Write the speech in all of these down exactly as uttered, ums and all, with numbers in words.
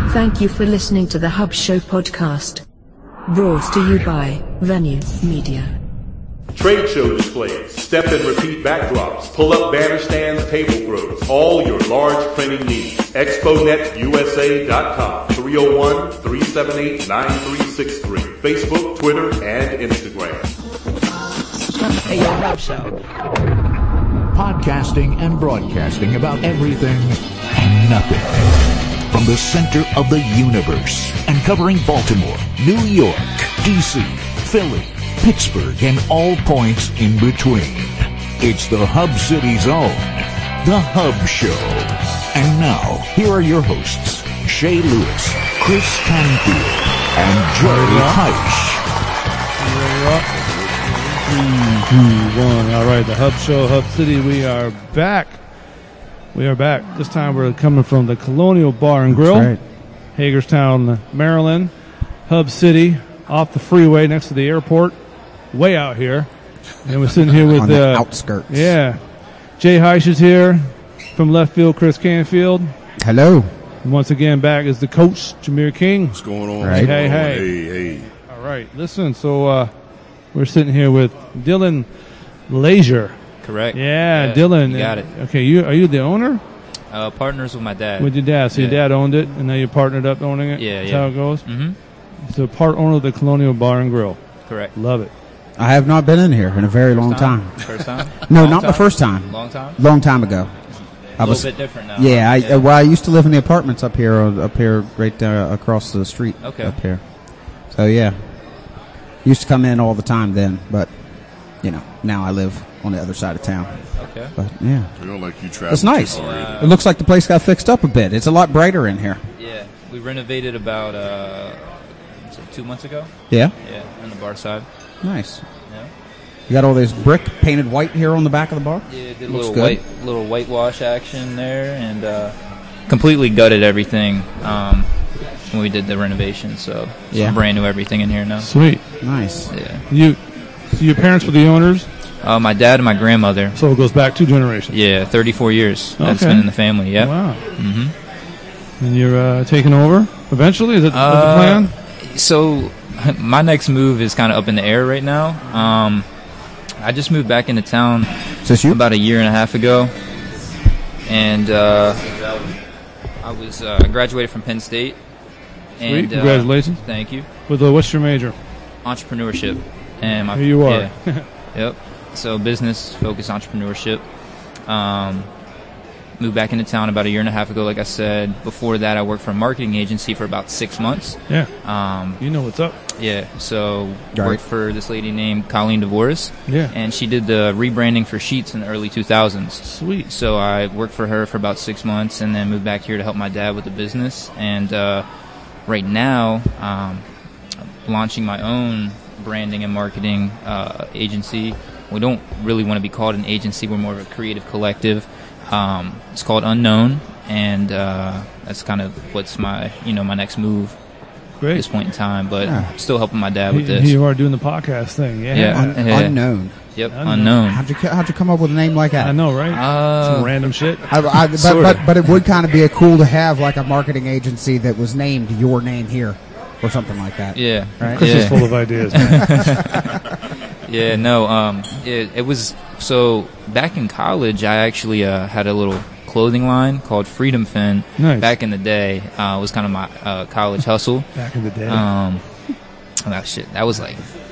Thank you for listening to the Hub Show podcast. Brought to you by Venue Media. Trade show displays, step and repeat backdrops, pull-up banner stands, table throws, all your large printing needs. Expo Net U S A dot com, three oh one, three seven eight, nine three six three. Facebook, Twitter, and Instagram. Hey, yo, Hub Show. Podcasting and broadcasting about everything and nothing. From the center of the universe and covering Baltimore, New York, D C, Philly, Pittsburgh, and all points in between. It's the Hub City's own, The Hub Show. And now, here are your hosts, Shay Lewis, Chris Canfield, and Jerry Heisch. Three, two, one. All right, The Hub Show, Hub City, we are back. We are back. This time we're coming from the Colonial Bar and Grill, right. Hagerstown, Maryland. Hub City, off the freeway next to the airport, way out here. And we're sitting here with on the uh, outskirts. Yeah, Jay Heisch is here from left field. Chris Canfield. Hello. And once again, back is the coach, Jameer King. What's going on? Right. Hey, hey, hey, hey. All right, listen. So uh, we're sitting here with Dylan Leisure. Correct. Yeah, yeah, Dylan. You got it. Okay, you are you the owner? Uh, partners with my dad. With your dad. So yeah. your dad owned it, and now you partnered up owning it? Yeah, That's yeah. how it goes? Mm-hmm. So part owner of the Colonial Bar and Grill. Correct. Love it. I have not been in here in a very long First time. time? First time? No, Long not time? the first time. Long time? Long time ago. A I little was, bit different now. Yeah, I, huh? uh, well, I used to live in the apartments up here, uh, up here, right uh, across the street. Okay. Up here. So yeah, used to come in all the time then, but you know, now I live on the other side of town. Okay. But yeah, We don't like you traveling. it's nice. too far Yeah. It looks like the place got fixed up a bit. It's a lot brighter in here. Yeah. We renovated about uh, was it two months ago. Yeah, Yeah, on the bar side. nice. Yeah. You got all this brick painted white here on the back of the bar. Yeah, did a Looks little good. white, little whitewash action there, and uh, completely gutted everything um, when we did the renovation. So it's Yeah. brand new everything in here now. Sweet. Nice. Yeah. You, so your parents were the owners, Uh, my dad and my grandmother. so it goes back two generations. Yeah, thirty-four years. That's Okay. been in the family. Yeah. Wow. Mm-hmm. And you're uh, taking over eventually? Is that Uh, the plan? So my next move is kind of up in the air right now. Um, I just moved back into town Is this you? about a year and a half ago, and uh, I was uh, I graduated from Penn State. And, Sweet. Congratulations. Uh, thank you. With uh, what's your major? Entrepreneurship. And my, Here you are. Yeah. Yep. So business focused entrepreneurship. Um, moved back into town about a year and a half ago, like I said. Before that, I worked for a marketing agency for about six months. Yeah. Um, You know what's up. yeah. So Right. worked for this lady named Colleen DeVoris. Yeah. And she did the rebranding for Sheets in the early two thousands. Sweet. So I worked for her for about six months and then moved back here to help my dad with the business. And uh, right now, um, I'm launching my own branding and marketing uh, agency. We don't really want to be called an agency. We're more of a creative collective. Um, it's called Unknown, and uh, that's kind of what's my, you know, my next move at Great. this point in time. But Yeah. still helping my dad with Here this. you are doing the podcast thing. Yeah. Yeah. Un- Yeah. Unknown. Yep, Unknown. Unknown. How'd you ca- how'd you come up with a name like that? I know, right? Uh, Some random shit. I, I, but, Sorta. but but it would kind of be a cool to have like a marketing agency that was named your name here, or something like that. Yeah. Right. Chris yeah. is full of ideas, man. Yeah, no, um, it, it was, so back in college, I actually uh, had a little clothing line called Freedom Fin. Nice. Back in the day, uh, it was kind of my uh, college hustle. Back in the day. Um, that shit, that was like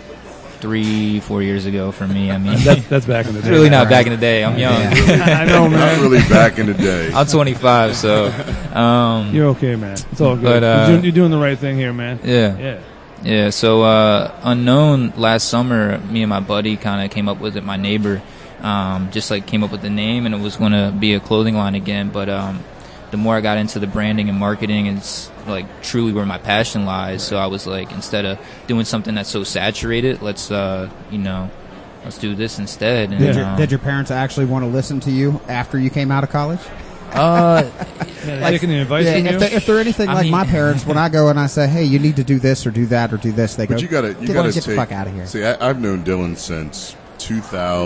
three, four years ago for me. I mean, that's, that's back in the it's day. really not back in the day. I'm young. I know, man. Not really back in the day. I'm twenty-five, so, um, You're okay, man. It's all good. But, uh, you're, doing, you're doing the right thing here, man. yeah. Yeah. Yeah, so uh, Unknown, last summer, me and my buddy kind of came up with it, my neighbor, um, just like came up with the name, and it was going to be a clothing line again. But um, the more I got into the branding and marketing, it's like truly where my passion lies. So I was like, instead of doing something that's so saturated, let's, uh, you know, let's do this instead. And, Did your, um, did your parents actually want to listen to you after you came out of college? uh, Yeah, they're taking the advice Yeah, from if, you. they, if they're anything I like mean- my parents, when I go and I say, "Hey, you need to do this or do that or do this," they go, But you gotta, you "Get, gotta get take, the fuck out of here." See, I, I've known Dylan since two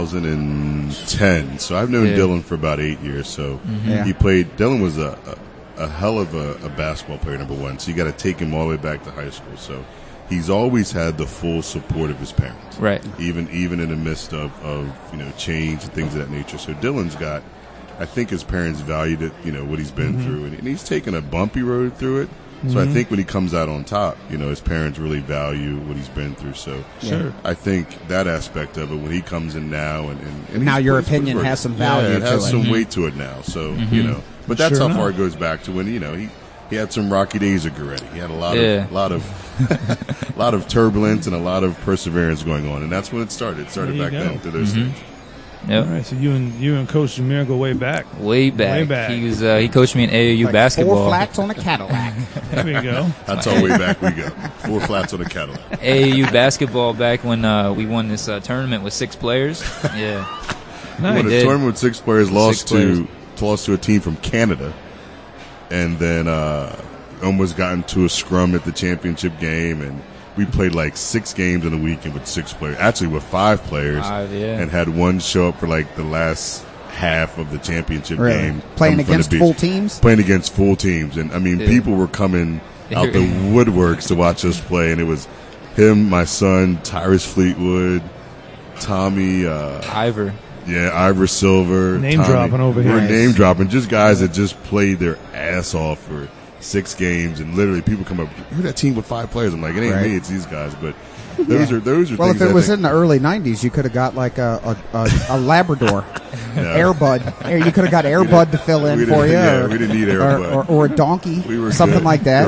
thousand ten, so I've known Yeah. Dylan for about eight years. So Yeah. he played. Dylan was a, a, a hell of a, a basketball player, number one. So you got to take him all the way back to high school. So he's always had the full support of his parents, Right. Even even in the midst of, of you know change and things of that nature. So Dylan's got, I think his parents valued it, you know, what he's been Mm-hmm. through, and, and he's taken a bumpy road through it. So I think when he comes out on top, you know, his parents really value what he's been through. So Sure. I think that aspect of it, when he comes in now, and, and, and Now he's- your he's- opinion he's- has some value yeah, it to has it. some Mm-hmm. weight to it now. So you know, but that's Sure how far enough. it goes back to when you know he. He had some rocky days at Goretti. He had a lot Yeah. of, lot of, lot of turbulence and a lot of perseverance going on, and that's when it started. It started There you back go. then through those Mhm. things. Yep. All right, so you and you and Coach Jameer go way back. Way back. Way back. He was uh, he coached me in A A U Like basketball. Four flats on a Cadillac. There we go. That's all way back we go. Four flats on a Cadillac. A A U basketball back when uh, we won this uh, tournament with six players. Yeah. Won Nice. a did. tournament with six players, lost Six players. to lost to a team from Canada, and then uh, almost got into a scrum at the championship game. And we played like six games in a weekend with six players, actually with five players, Five, yeah. and had one show up for like the last half of the championship Really? game. Playing coming from the against beach. full teams? Playing against full teams, and I mean, Yeah. people were coming out the woodworks to watch us play, and it was him, my son, Tyrus Fleetwood, Tommy. Uh, Ivor. Yeah, Ivor Silver. Name Tommy. dropping over here. We're Nice. name dropping. Just guys that just played their ass off for six games, and literally people come up, you're that team with five players. I'm like, it ain't Right. me, it's these guys. But those are those are Well, things if it I was think, in the early nineties, you could have got like a a, a, a Labrador, No. Airbud. Or you could have got Airbud to fill in we for didn't- you. yeah, or, we didn't need or, Airbud. or, or a donkey, we were something good. like that.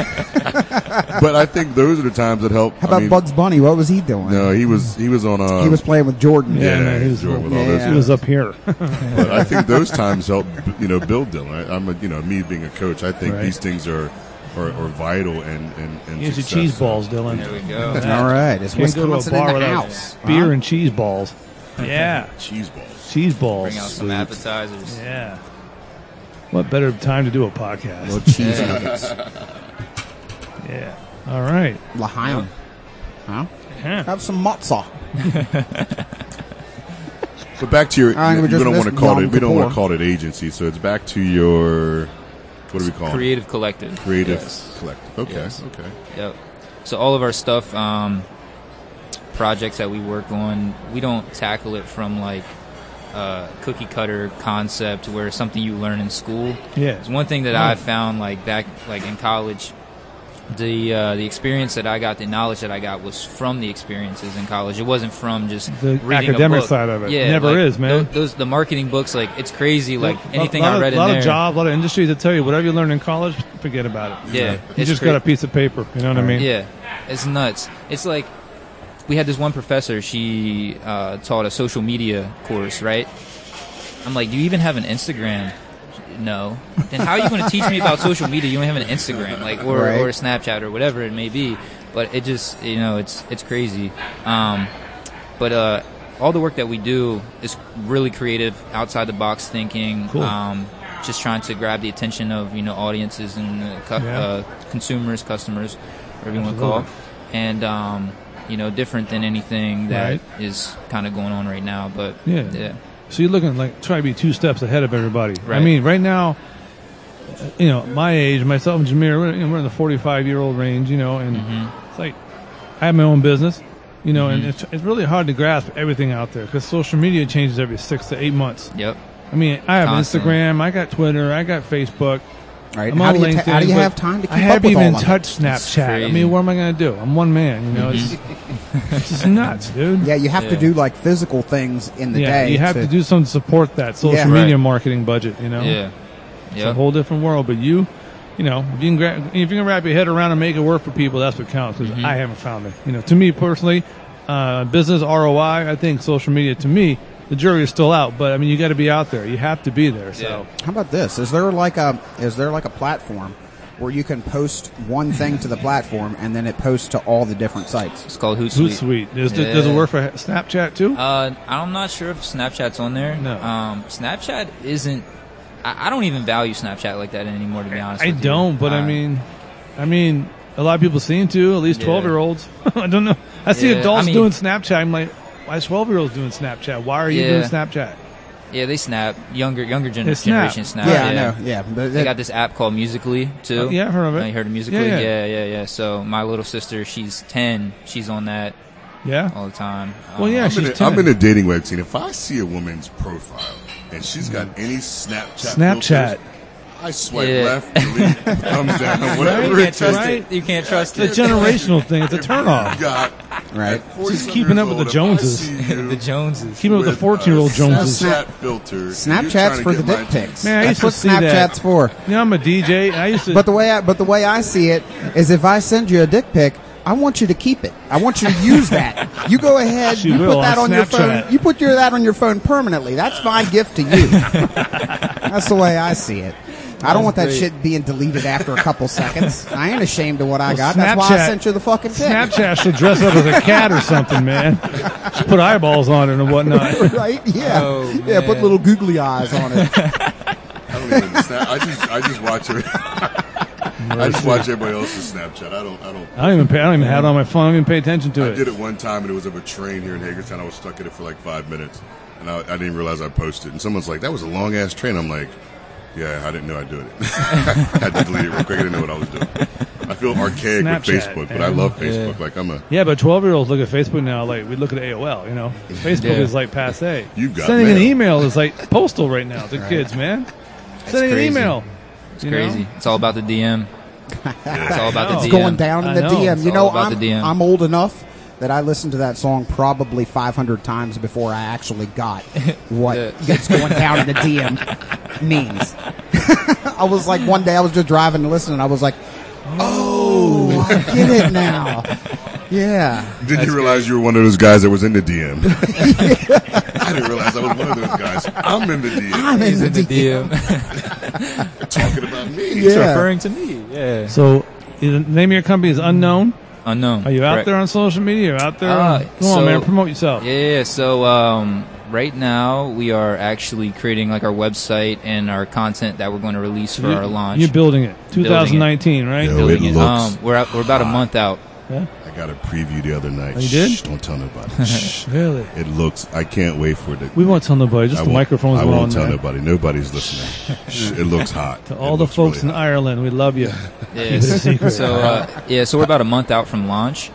Right. But I think those are the times that help. How about I mean, Bugs Bunny? What was he doing? No, he was he was on. Uh, he was playing with Jordan. Yeah, yeah, no, he was, Jordan with all yeah. those he was up here. But I think those times help, you know, build Dylan. I, I'm, a, you know, me being a coach, I think Right. these things are are, are vital and and, and Here's your success. cheese balls, Dylan. There we go. All right, it's Can't go to a Wisconsin in bar the without house. beer Huh? and cheese balls. Yeah, Cheese balls. cheese balls. Bring out some appetizers. Yeah. What better time to do a podcast? Little cheese nuggets. Yeah. All right. L'Chaim. Huh? Yeah. Have some matzah. So back to your, All right, we we just don't want to missed call Yom it. We don't want Kippur. to call it agency. So it's back to your, what do we call it? Creative Collective. Creative Yes. collective. Okay, Yes. okay. Yep. So all of our stuff, um, projects that we work on, we don't tackle it from like a cookie cutter concept where it's something you learn in school. Yeah. It's one thing that I found like back like in college. The uh, the experience that I got, the knowledge that I got, was from the experiences in college. It wasn't from just The reading academic a book. side of it. Yeah, Never like, is, man. tho- Those the marketing books, like it's crazy. Like anything a lot I read of, in lot there. of jobs, a lot of industries that tell you whatever you learn in college, forget about it. Yeah, You it's just cra- got a piece of paper. You know what I mean? Yeah, it's nuts. It's like we had this one professor. She uh, taught a social media course, right? I'm like, do you even have an Instagram? No. Then how are you going to teach me about social media? You don't have an Instagram, like, or Right. or a Snapchat or whatever it may be. But it just, you know, it's it's crazy. Um, but uh, all the work that we do is really creative, outside the box thinking. Cool. Um, just trying to grab the attention of you know audiences and uh, cu- Yeah. uh, consumers, customers, whatever you want to call it. And um, you know, different than anything that is Right. kind of going on right now. But Yeah. yeah. So you're looking like try to be two steps ahead of everybody. I Right. mean, right now, uh, you know, my age, myself and Jameer, we're, you know, we're in the forty-five year old range, you know, and Mm-hmm. it's like I have my own business, you know, and it's it's really hard to grasp everything out there because social media changes every six to eight months. Yep. I mean, I have Constantly. Instagram, I got Twitter, I got Facebook. Right? I'm How on do you, LinkedIn. ta- how do you but have time to keep I up haven't with even all of touched It's Snapchat. I crazy. mean, what am I going to do? I'm one man, you know. It's, it's just nuts, dude. it? Yeah, you have to Yeah. do like physical things in the Yeah, day. you have to, do something to support that social Yeah. media Right. marketing budget, you know. Yeah. It's a Yep. whole different world. But you, you know, if you can gra- if you can wrap your head around and make it work for people, that's what counts. Because Mm-hmm. I haven't found it. You know, to me personally, uh, business R O I, I think social media. To me, the jury is still out. But I mean, you got to be out there. You have to be there. So How about this? Is there like a is there like a platform where you can post one thing to the platform and then it posts to all the different sites? It's called Hootsuite. Hootsuite. Does, it- does it Yeah. work for Snapchat too? Uh, I'm not sure if Snapchat's on there. No. Um, Snapchat isn't. I, I don't even value Snapchat like that anymore. To be honest, I with you. don't. But I Uh, mean, I mean, a lot of people seem to. At least Yeah. twelve year olds. I don't know. I see Yeah, adults I mean- doing Snapchat. I'm like, why is twelve year olds doing Snapchat? Why are you Yeah. doing Snapchat? Yeah, they snap. Younger younger gener- They snap. generation snap. Yeah, I know. Yeah, but They got this app called Musically too. Oh, yeah, I've heard of it. Uh, you heard of Musically? Yeah, Yeah, yeah. yeah, yeah. So my little sister, she's ten. She's on that Yeah. all the time. Well, yeah, Um, she's I'm in, a, ten. I'm in a dating web scene. If I see a woman's profile and she's got any Snapchat, Snapchat. filters, I swipe Yeah. left, delete, thumbs down, you whatever can't it trust takes. Right? it. You can't trust It's it. a generational thing. It's a turnoff. Got Right. at forty Just some keeping years up with the old, if I Joneses. see you the Joneses. Keeping up with the with fourteen-year-old a Joneses. Snapchat filter. you're Snapchat's trying to for get the my dick pics. attention. Man, I used That's to what see that. Snapchat's for. You know, I'm a D J. And I used to. But the way I, but the way I see it is, if I send you a dick pic, I want you to keep it. I want you to use that. You go ahead. She you will put that on on your Snapchat. phone. You put your that on your phone permanently. That's my gift to you. That's the way I see it. I don't want that great. shit being deleted after a couple seconds. I ain't ashamed of what I Well, got. That's why I Snapchat- sent you the fucking pic. Snapchat should dress up as a cat or something, man. Should put eyeballs on it and whatnot. Right? Yeah. Oh, yeah. Put man. little googly eyes on it. I don't even snap. I just, I just watch it. I just watch everybody else's Snapchat. I don't, I don't. I don't even pay. I don't even have it on my phone. I don't even pay attention to I it. did it one time, and it was of a train here in Hagerstown. I was stuck in it for like five minutes, and I, I didn't realize I posted. And someone's like, "That was a long ass train." I'm like, "Yeah, I didn't know I do it." I had to delete it real quick. I didn't know what I was doing. I feel archaic Snapchat, with Facebook, but I man. love Facebook. Like I'm a. Yeah, but twelve-year-olds look at Facebook now like we look at A O L, you know? Facebook Yeah. is like passe. You've got Sending an mail. email is like postal right now to kids, man. Sending crazy. an email. It's you know? crazy. It's all about the D M. It's all about the It's D M. Going down in I the know. D M. It's You all know, about I'm, the D M. I'm old enough that I listened to that song probably five hundred times before I actually got what Yeah. gets going down in the D M means. I was like, one day I was just driving and listening, and I was like, oh, I get it now. Yeah. Did you realize you were one of those guys that was in the D M? I didn't realize I was one of those guys. I'm in the D M. I'm in He's the, in the D M. D M. You're talking about me. He's Yeah. referring to me. Yeah. So the name of your company is Unknown. Unknown. Are you out Correct. there on social media? Out there? Uh, Come so- on, man. Promote yourself. Yeah, yeah. So um, right now we are actually creating like our website and our content that we're going to release for You- our launch. You're building it. twenty nineteen, right? Yo, Building it it. looks Um, we're out, we're about a month out. Yeah. I got a preview the other night. Oh, you did? Shh, don't tell nobody. Shh. Really? It looks. I can't wait for it. We won't tell nobody. Just I the won't- microphones I are won't on tell there. nobody. Nobody's listening. Shh, it looks hot. To It all the looks folks really in hot. Ireland, we love you. Yeah, Keep it a secret. so uh, yeah, so we're about a month out from launch.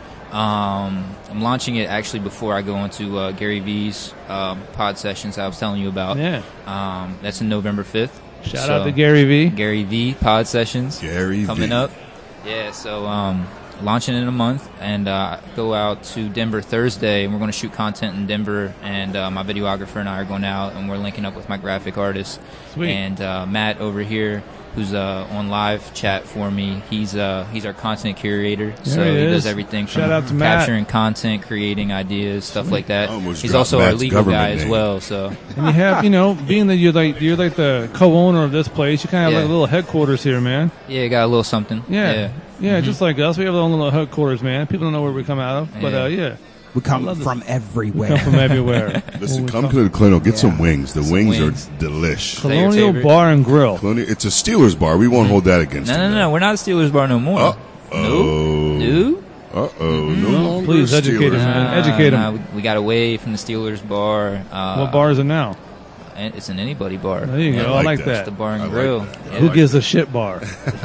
Um, I'm launching it actually before I go into uh, Gary V's um, pod sessions I was telling you about. Yeah. Um, that's in November fifth. Shout So, out to Gary V. Gary V pod sessions Gary coming V. up. Yeah, so um, launching in a month, and uh, go out to Denver Thursday, and we're going to shoot content in Denver. And uh, my videographer and I are going out, and we're linking up with my graphic artist. Sweet. And uh, Matt over here, who's uh, on live chat for me. He's uh, he's our content curator, so he he is. does everything from Shout out to Matt. capturing content, creating ideas, stuff like that. I almost He's dropped also our Matt's legal guy government as name. well. So And you have, you know, being that you're like you're like the co-owner of this place, you kind of have Yeah. like a little headquarters here, man. yeah, got a little something. Yeah, yeah. yeah, just like us, we have our own little headquarters, man. People don't know where we come out of, but Yeah. uh, yeah, We come love it. from everywhere. come from everywhere. Listen, When we come to the Colonial. Get some Yeah. wings. The Some wings, wings. are delish. that your Colonial favorite? Bar and Grill. Colonial. It's a Steelers bar. We won't hold that against No, them. no, no. We're not a Steelers bar no more. Uh oh. No? Uh oh. No longer Please educate Steelers. us, man. Nah, Educate 'em. nah, we, we got away from the Steelers bar. Uh, What bar is it now? and It's an anybody bar. There you I go. I like like that. that. It's the bar and I like grill. that. I Yeah. Who like gives a shit bar?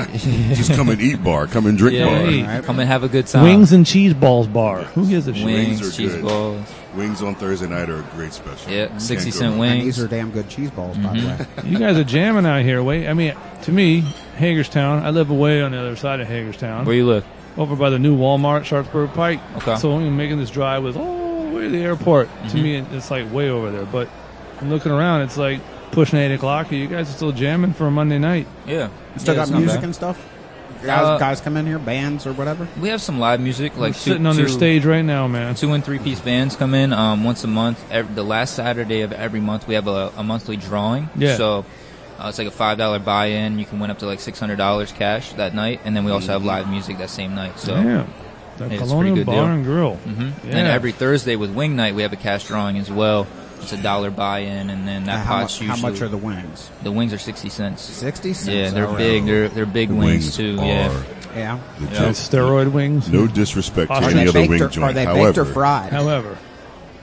Just come and eat bar. Come and drink Yeah, bar. Hey. Right. come and have a good time. Wings and cheese balls bar. Who gives a shit? wings, Wings are cheese good. balls. Wings on Thursday night are a great special. Yeah, Can't sixty go cent wrong. And wings. these are damn good cheese balls, by the way. You guys are jamming out here. Wait, I mean, to me, Hagerstown. I live away on the other side of Hagerstown, Where you live? over by the new Walmart, Sharpsburg Pike. Okay. So I'm making this drive with all the way to the airport. To Mhm. me, it- it's like way over there. But I'm looking around. It's like pushing eight o'clock. You guys are still jamming for a Monday night. Yeah. Still Yeah, got it's not music bad. and stuff? Guys, Uh, guys come in here, bands or whatever? We have some live music, like Like two, sitting on their two- stage right now, man. Two and three piece bands come in um, once a month. Every, the last Saturday of every month, we have a, a monthly drawing. Yeah. So uh, it's like a five dollar buy in. You can win up to like six hundred dollars cash that night, and then we also have live music that same night. So. Damn. The It's a Colonial pretty good Bar deal. and Grill. hmm Yeah. And then every Thursday with Wing Night, we have a cash drawing as well. It's a dollar buy in, and then that Uh, how, pot's mu- how usually much are the wings? the wings are sixty cents. sixty cents? Yeah, they're All right. big. They're they're big The wings, too. are Yeah. Yeah. legit. Yeah. Steroid wings. No disrespect to Are any they, other baked wing or, joint. are they baked However, or fried? However,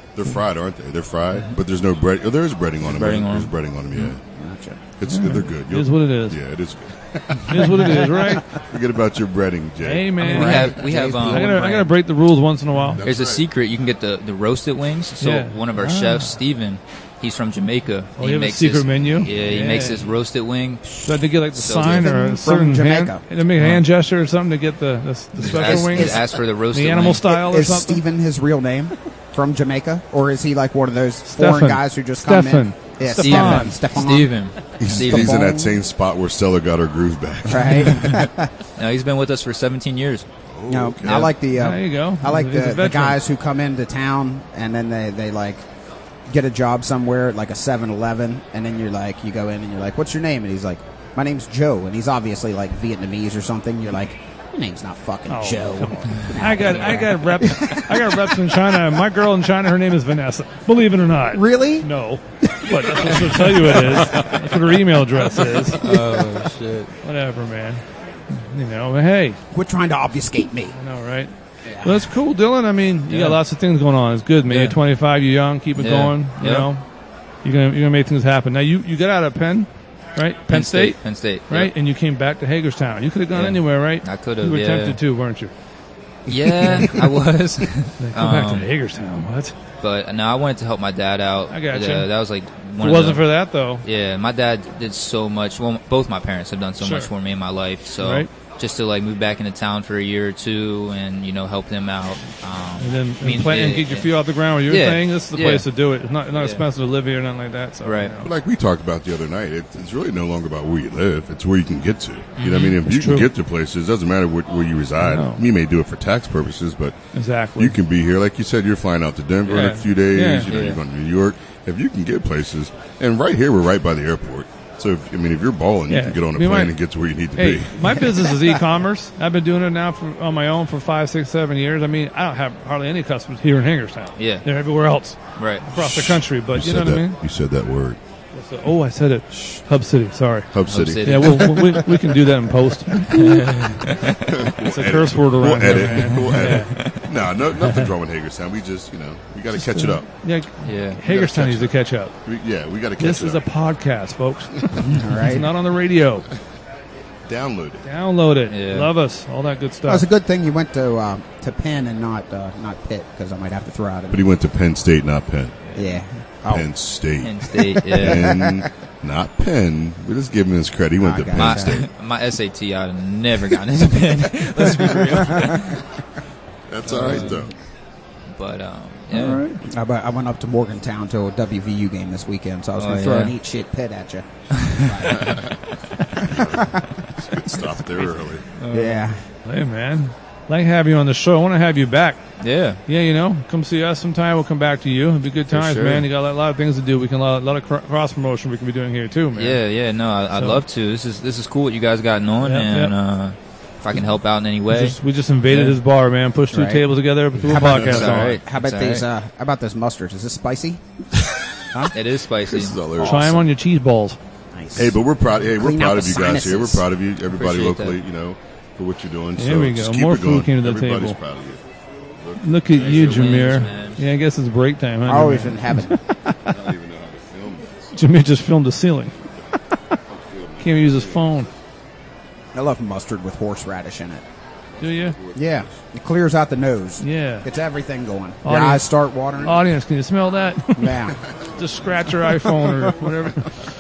They're fried, aren't they? They're fried, but there's no bread. Oh, there is breading on them. Breading on there's them. breading on them. Yeah, Gotcha. it's they're good. It is what it is. Yeah, it is good. It is what it is, right? Forget about your breading, Jay. Hey, man. We Right. have we have Jay's um, I gotta, I gotta break the rules once in a while. There's a right. secret. You can get the, the roasted wings. So Yeah. one of our Ah. chefs, Steven, he's from Jamaica. Oh, he you have a makes secret this, menu? Yeah, he Yeah. makes this roasted wing. So I had to get like the So sign good. or a From certain hand, Jamaica. to make a hand gesture or something to get the, the, the special Ask, wings. ask for the roasted The animal wing. style or Is something. Steven his real name from Jamaica, or is he like one of those foreign Stefan. guys who just come Stefan. in? Yeah, Stefan. Stefan. Stefan. Steven. He's, Steven. he's in that same spot where Stella got her groove back. Right. No, he's been with us for seventeen years. No, okay. I like the. Uh, There you go. I like He's a the, the veteran. guys who come into town and then they, they like get a job somewhere like a seven eleven, and then you're like you go in and you're like, what's your name? And he's like, my name's Joe, and he's obviously like Vietnamese or something. You're like, your name's not fucking Oh, Joe. come on. I got I got reps I got reps in China. My girl in China, her name is Vanessa. Believe it or not. Really? No. But that's what she'll tell you it is. That's what her email address is. Oh shit! Whatever, man. You know, but hey, Quit trying to obfuscate me. I know, right? Well, that's cool, Dylan. I mean, you Yeah. got lots of things going on. It's good, man. Yeah. You're twenty-five, you're young, keep it Yeah. going. You Yeah. know, you're gonna you're gonna make things happen. Now, you you got out of Penn, right? Penn, State, Penn State. right? Yep. And you came back to Hagerstown. You could have gone Yeah. anywhere, right? I could've, You were yeah. tempted to, weren't you? Yeah, I was. Like, go back to Um, Hagerstown. What? But no, I wanted to help my dad out. I gotcha. Uh, that was like If one it of wasn't the, for that, though. Yeah, my dad did so much. Well, both my parents have done so Sure. much for me in my life. So Right. just to like move back into town for a year or two and you know help them out. Um, And then I mean, and, plan, and yeah, get your yeah. feet off the ground with your Yeah. thing. This is the Yeah. place to do it. It's not, not Yeah. expensive to live here or nothing like that. So, Right. you know. But like we talked about the other night, it, it's really no longer about where you live; it's where you can get to. You know, what I mean, if It's you true. can get to places, it doesn't matter where, where you reside. No. You may do it for tax purposes, but Exactly. you can be here. Like you said, you're flying out to Denver in Yeah. a few days. Yeah. You know, Yeah. you're going to New York. If you can get places, and right here, we're right by the airport. So if, I mean, if you're balling, Yeah. you can get on a We plane might- and get to where you need to Hey, be. my business is e-commerce. I've been doing it now for, on my own for five, six, seven years. I mean, I don't have hardly any customers here in Hagerstown. Yeah. They're everywhere else Right. across the country. But you, said know what that, I mean? You said that word. So, oh, I said it. Hub City. Sorry. Hub City. City. Yeah, we'll, we we can do that in post. It's a curse word around We'll here, edit. man. We'll edit. No, no, nothing wrong with Hagerstown. We just, you know, we got to catch it up. Yeah, Yeah. Hagerstown catch needs to up. catch up. We, yeah, we got to catch This it is a up. podcast, folks. All right. It's not on the radio. Download it. Download it. Yeah. Love us. All that good Well, stuff. it's a good thing you went to uh, to Penn and not uh, not Pitt, because I might have to throw out. But he went to Penn State, not Penn. Yeah. Oh. Penn State. Penn State. Yeah. Penn, not Penn. We just give him his credit. He went to Okay. Penn My, State. my S A T, I'd have never gotten into Penn. Let's be real. That's all right, though. But um, yeah. All right. I, I went up to Morgantown to a W V U game this weekend, so I was Oh, going to throw yeah. an eat shit Pitt at you. Good stuff there early. yeah. Hey, man. Like to have you on the show. I want to have you back. Yeah. Yeah, you know, come see us sometime. We'll come back to you. It'll be good times, sure. man. You got a lot of things to do. We can a lot, a lot of cr- cross promotion we can be doing here too, man. Yeah, yeah, no, I, I'd So- love to. This is this is cool what you guys got on, Yep, and yep. uh, if I can help out in any We way, just, we just invaded Yeah. his bar, man. Pushed two Right. tables together, put a How about- podcast That's all on. right. How about It's all these? right. Uh, how about this mustard? Is this spicy? it is spicy. This is all there is. Try them on your cheese balls. Nice. Hey, but we're proud. Hey, we're Clean proud out of the you guys here. We're sinuses. proud of you, everybody Appreciate locally. that. You know, for what you're doing. There so we go. just keep More it going. food came to the Everybody's table. proud of you. Look at you, There's your Jameer. wings, man. Yeah, I guess it's break time. Huh, I always Jameer? in heaven. I don't even know how to film this. Jameer just filmed the ceiling. Can't even use his phone. I love mustard with horseradish in it. Do you? Yeah, it clears out the nose. Yeah. It's everything going. Your Audience- eyes start watering. Audience, can you smell that? Yeah. Just scratch your iPhone or whatever.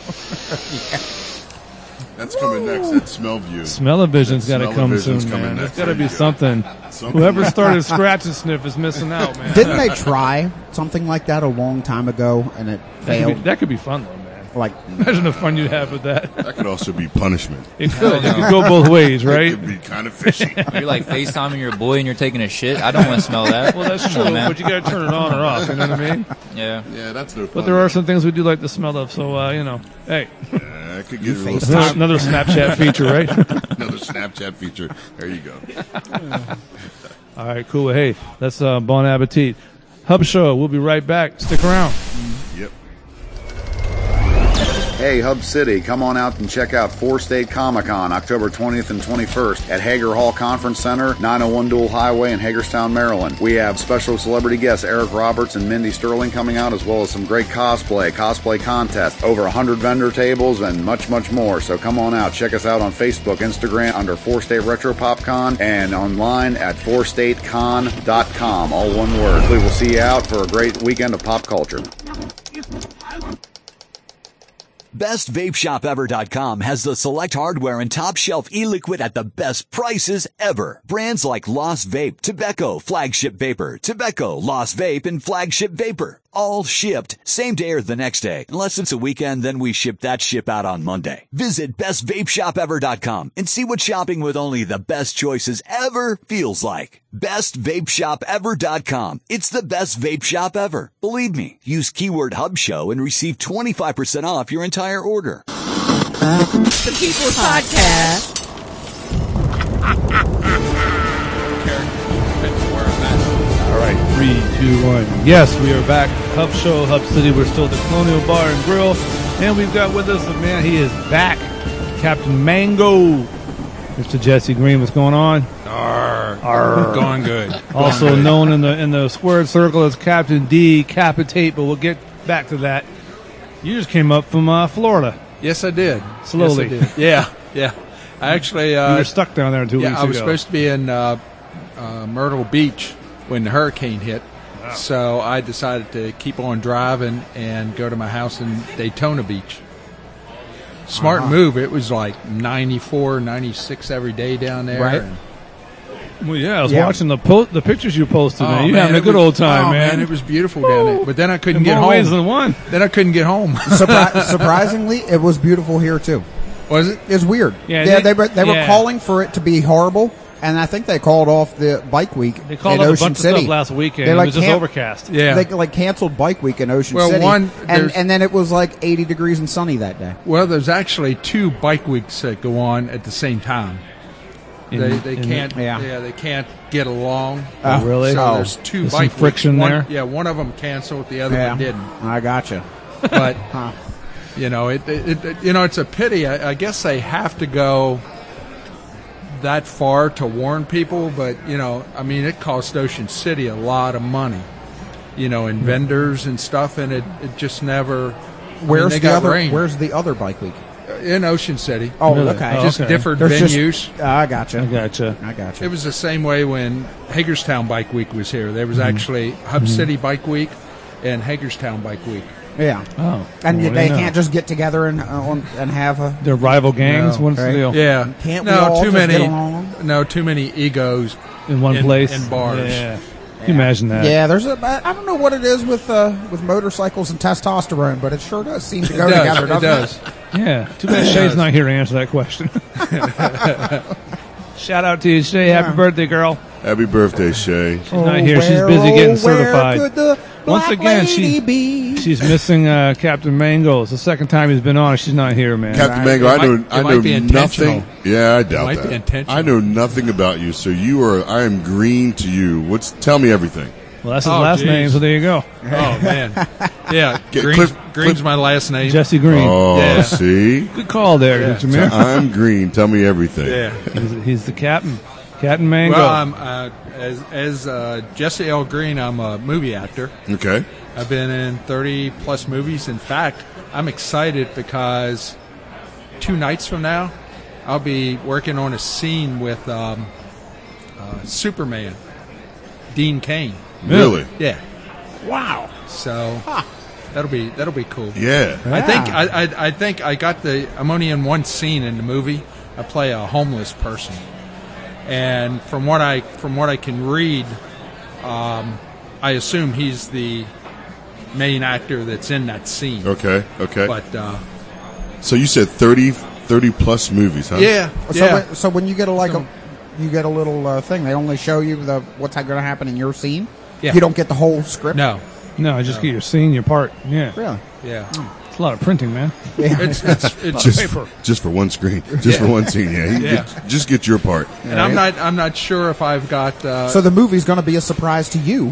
That's coming next. That smell view. Smell-o-vision's got to come Smell-o-vision's soon, coming man. There's next. got to There be you go. something. Something. Whoever started Scratch and Sniff is missing out, man. Didn't they try something like that a long time ago and it that, could failed? be, that could be fun, though, man. Like, Imagine the fun you'd have with that. That could also be punishment. It could. It could go both ways, It right? could be kind of fishy. You're like FaceTiming your boy and you're taking a shit. I don't want to smell that. Well, that's Come true, on, man. but you got to turn it on or off. You know what I mean? Yeah. Yeah, that's no fun. But there are some things we do like the smell of. So, uh, you know, hey, Yeah, I could get a You little face another, time. another Snapchat feature, right? another Snapchat feature. There you go. All right, cool. Hey, that's uh, Bon Appetit. Hub Show. We'll be right back. Stick around. Yep. Hey, Hub City, come on out and check out Four State Comic-Con October twentieth and twenty-first at Hager Hall Conference Center, nine oh one Dual Highway in Hagerstown, Maryland. We have special celebrity guests Eric Roberts and Mindy Sterling coming out, as well as some great cosplay, cosplay contests, over one hundred vendor tables, and much, much more. So come on out. Check us out on Facebook, Instagram under Four State Retro PopCon, and online at four state con dot com, all one word. We will see you out for a great weekend of pop culture. best vape shop ever dot com has the select hardware and top shelf e-liquid at the best prices ever. Brands like Lost Vape, Tobacco, Flagship Vapor, Tobacco, Lost Vape, and Flagship Vapor. All shipped same day or the next day. Unless it's a weekend, then we ship that ship out on Monday. Visit best vape shop ever dot com and see what shopping with only the best choices ever feels like. best vape shop ever dot com. It's the best vape shop ever. Believe me. Use keyword Hub Show and receive twenty-five percent off your entire order. The People's Podcast. All right, three, two, one. Yes, we are back. Hub Show, Hub City. We're still at the Colonial Bar and Grill. And we've got with us, man, he is back. Captain Mango. Mister Jesse Green, what's going on? Arr. Arr. Going good. Also Going good. known in the in the squared circle as Captain D, Capitate, but we'll get back to that. You just came up from uh, Florida. Yes, I did. Slowly. Yes, I did. Yeah, yeah. I actually... Uh, you were stuck down there two yeah, weeks ago. I was supposed to be in uh, uh, Myrtle Beach when the hurricane hit. Wow. So I decided to keep on driving and go to my house in Daytona Beach. Smart uh-huh. move. It was like ninety-four, ninety-six every day down there. Right. And well, yeah, I was yeah. watching the po- the pictures you posted. Oh, man. You man, having a good was, old time, oh, man. man. It was beautiful down there. But then I couldn't in get more home. ways than one. Then I couldn't get home. Surpri- surprisingly, it was beautiful here too. Was it? It's weird. Yeah, yeah they, they, were they yeah. were calling for it to be horrible, and I think they called off the bike week. They called in off Ocean a bunch City. of stuff last weekend. They It like was just can- overcast. Yeah. They like canceled bike week in Ocean Well, City, one, and there's- and then it was like eighty degrees and sunny that day. Well, there's actually two bike weeks that go on at the same time. In- they they in- can't yeah. yeah. they can't get along. Oh, really? So Oh. there's two There's bike some friction weeks. One- there? Yeah, one of them canceled, the other Yeah, one didn't. I gotcha. But Huh. you know, it, it, it you know it's a pity. I, I guess they have to go that far to warn people. But you know, I mean, it cost Ocean City a lot of money. You know, in vendors and stuff, and it, it just never. I mean, Where's they the got other? rain. Where's the other bike week? In Ocean City. Oh, Really? okay. Oh, Just okay. different There's just- venues. I gotcha. I gotcha. I gotcha. It was the same way when Hagerstown Bike Week was here. There was Mm-hmm. actually Hub City Bike Week and Hagerstown Bike Week. yeah. Oh, And well, you- I they didn't know. can't just get together and uh, on, and have a. They're rival gangs. No, What's the right? deal? Yeah, Can't we no all too just many. get along? No, too many egos In one in, place. in bars. Yeah. Can you imagine that? Yeah, there's a. I don't know what it is with uh, with motorcycles and testosterone, but it sure does seem to go It does. together. It Doesn't does. Yeah. Too bad Shay's not here to answer that question. Shout out to you, Shay. Happy birthday, girl. Happy birthday, Shay. She's not here. She's busy getting certified. Once again, she, be? she's missing uh, Captain Mango. It's the second time he's been on. She's not here, man. Captain Right. Mango, It I know, might- it I might know be intentional. nothing. Yeah, I doubt might that. be intentional. I know nothing about you, so you are. I am green to you. What's? Tell me everything. Well, that's his Oh, last geez. name, so there you go. Oh man, yeah. Get- Green's, Cliff- Green's Cliff- my last name. Jesse Green. Oh, Yeah. see, Good call there, Yeah. Jameer. I'm green. Tell me everything. Yeah. He's, he's the captain. Captain Mango. Well, I'm uh, as as uh, Jesse L. Green. I'm a movie actor. Okay. I've been in thirty plus movies. In fact, I'm excited because two nights from now, I'll be working on a scene with um, uh, Superman, Dean Cain. Really? Yeah. Wow. So that'll be that'll be cool. Yeah. I think I, I I think I got the. I'm only in one scene in the movie. I play a homeless person, and from what I from what I can read, um, I assume he's the main actor that's in that scene. Okay. Okay. But uh, so you said thirty, thirty plus movies, huh? yeah, So, yeah. when, so when you get a like So- a, you get a little uh, thing. They only show you the what's going to happen in your scene. Yeah. You don't get the whole script. no, no, I just get your scene, your part. Yeah. Really? yeah. It's a lot of printing, man. It's it's it's Just, just for one screen, just for one scene. Yeah. You Yeah. Get, just get your part. and I'm not I'm not sure if I've got. Uh, So the movie's going to be a surprise to you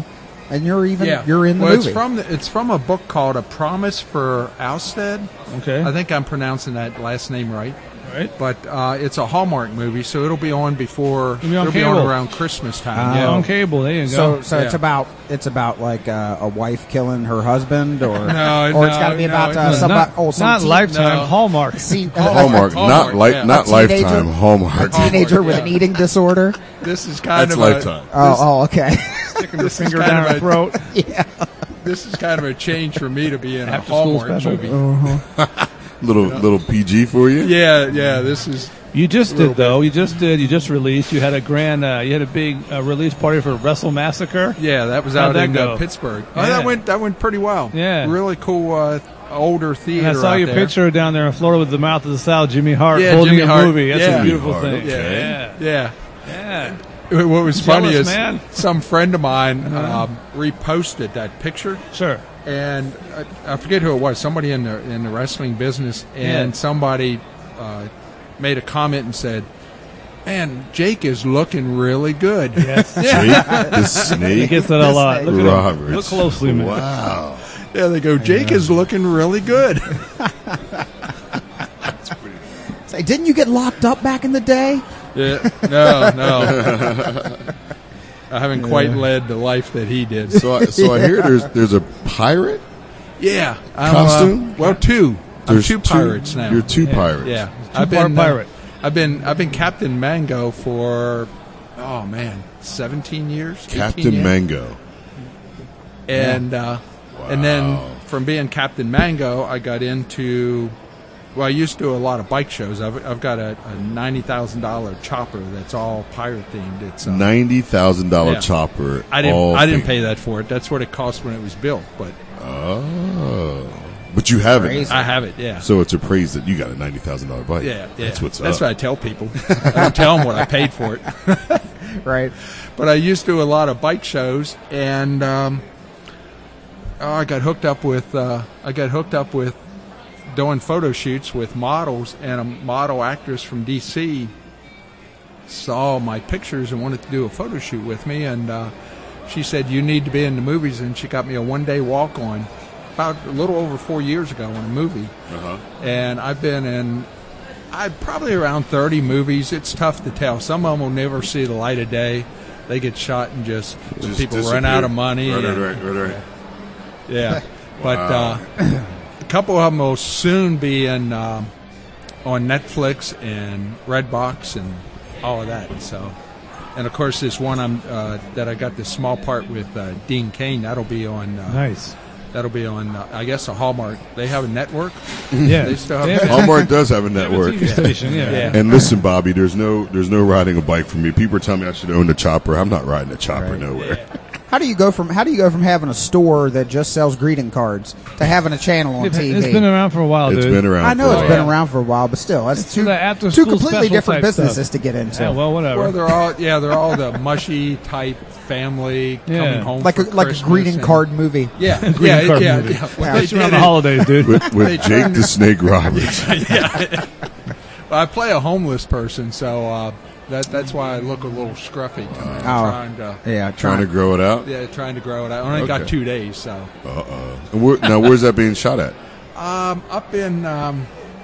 and you're even Yeah. you're in the well, movie. It's from the, it's from a book called A Promise for Alstead. Okay. I think I'm pronouncing that last name right. Right. But uh, it's a Hallmark movie, so it'll be on before It'll be on it'll be on cable. around Christmas time. Yeah, yeah. on cable. There you so go. so it's Yeah. about it's about like uh, a wife killing her husband, or No, or it's no, got to be no, about it's uh, not. somebody, not oh, some not teen- Lifetime, no. Hallmark. teen- Hallmark, not Hallmark, like yeah. not A teenager? Lifetime. Hallmark. a teenager with Yeah. an eating disorder. This is kind That's of Lifetime. A, Oh, oh, okay. Sticking the This is finger kind down of her a- throat. this is kind of a change for me to be in a After school Hallmark special. movie. Little little P G for you. Yeah, yeah. This is You just little did though. You just did. You just released. You had a grand. Uh, you had a big uh, release party for Wrestle Massacre. yeah. That was How'd out that in go? uh, Pittsburgh. Oh, Yeah. that went that went pretty well. Yeah. really cool uh, older theater. And I saw out your there. picture down there in Florida with the mouth of the South, Jimmy Hart Yeah, holding Jimmy a Hart. movie. That's Yeah. a beautiful Jimmy Hart, thing. okay. Yeah. Yeah. Yeah. What was Jealous, funny is man. some friend of mine Uh-huh. um, reposted that picture, Sure. and I, I forget who it was. Somebody in the in the wrestling business, and Yeah. somebody uh, made a comment and said, "Man, Jake is looking really good." Yes. Jake the He Snake gets that a lot. Look at him. Roberts. Look closely, man. Wow. Yeah, they go, "Jake is looking really good." Say, didn't you get locked up back in the day? Yeah, no, no. I haven't quite led the life that he did. So I, so I hear there's there's a pirate. Yeah, I'm, Costume? Uh, well, two. I'm There's two pirates now. You're two Yeah. pirates. Yeah, Two-part I've been uh, pirate. I've been I've been Captain Mango for oh man, seventeen years. eighteen Captain years. Mango. and uh, and then from being Captain Mango, I got into. Well, I used to do a lot of bike shows. I've I've got a, a ninety thousand dollar chopper that's all pirate themed. It's uh, Ninety thousand dollar Yeah. chopper. I didn't all I didn't themed. pay that for it. That's what it cost when it was built. But Oh, but you have it. I have it. Yeah. So it's appraised that you got a ninety thousand dollar bike. Yeah, yeah. That's what's That's up. what I tell people. I don't tell them what I paid for it. Right. But I used to do a lot of bike shows, and um, oh, I got hooked up with uh, I got hooked up with doing photo shoots with models, and a model actress from D C saw my pictures and wanted to do a photo shoot with me, and uh, she said, "You need to be in the movies," and she got me a one day walk on about a little over four years ago in a movie. Uh-huh. And I've been in I probably around thirty movies. It's tough to tell. Some of them will never see the light of day. They get shot and just, Just people disappear. run out of money. Right, and- right, right, right, right. Yeah, but Wow. uh, a couple of them will soon be in um, on Netflix and Redbox and all of that. So, and of course, this one I'm uh, that I got this small part with uh, Dean Cain. That'll be on. Uh, Nice. That'll be on. Uh, I guess a Hallmark. They have a network. Yeah. They still have. They have a a- Hallmark does have a They have a network. T V station, yeah. Yeah. And listen, Bobby, there's no there's no riding a bike for me. People are telling me I should own a chopper. I'm not riding a chopper Right. nowhere. How do you go from How do you go from having a store that just sells greeting cards to having a channel on It's T V? been around for a while, It's dude. been around. I know for it's a been while. around for a while, but still, that's It's two, the after two school completely special different type businesses stuff. to get into. Yeah, well, whatever. Well, they're all yeah, they're all the mushy type family Yeah. coming home like a for like a Christmas greeting and- card movie. Yeah, Greeting yeah, card yeah, movie. yeah. What Yeah. they Especially around did the is- holidays, dude. with, with Jake the Snake Roberts. yeah. Well, I play a homeless person, so uh, that that's why I look a little scruffy. I'm Oh. trying to Yeah, Trying to grow it out. yeah, trying to grow it. I only Okay. got two days, so Uh oh. And where, now, where's that being shot at? um, up in um,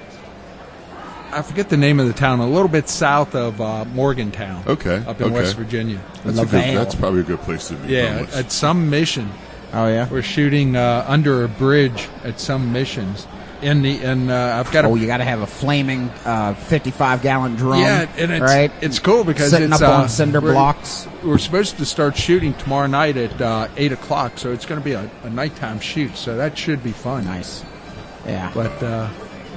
I forget the name of the town, a little bit south of uh, Morgantown. Okay, up in okay. West Virginia. That's, a good, Lavelle. that's probably a good place to be. Yeah, homeless. at some mission. Oh yeah. We're shooting uh, under a bridge at some missions. In the and uh, I've got a Oh, you got to have a flaming uh, fifty-five gallon drum. yeah, and it's right. it's cool because Sitting it's up uh, on cinder we're- blocks. We're supposed to start shooting tomorrow night at uh, eight o'clock, so it's going to be a, a nighttime shoot. So that should be fun. Nice. Yeah. But uh,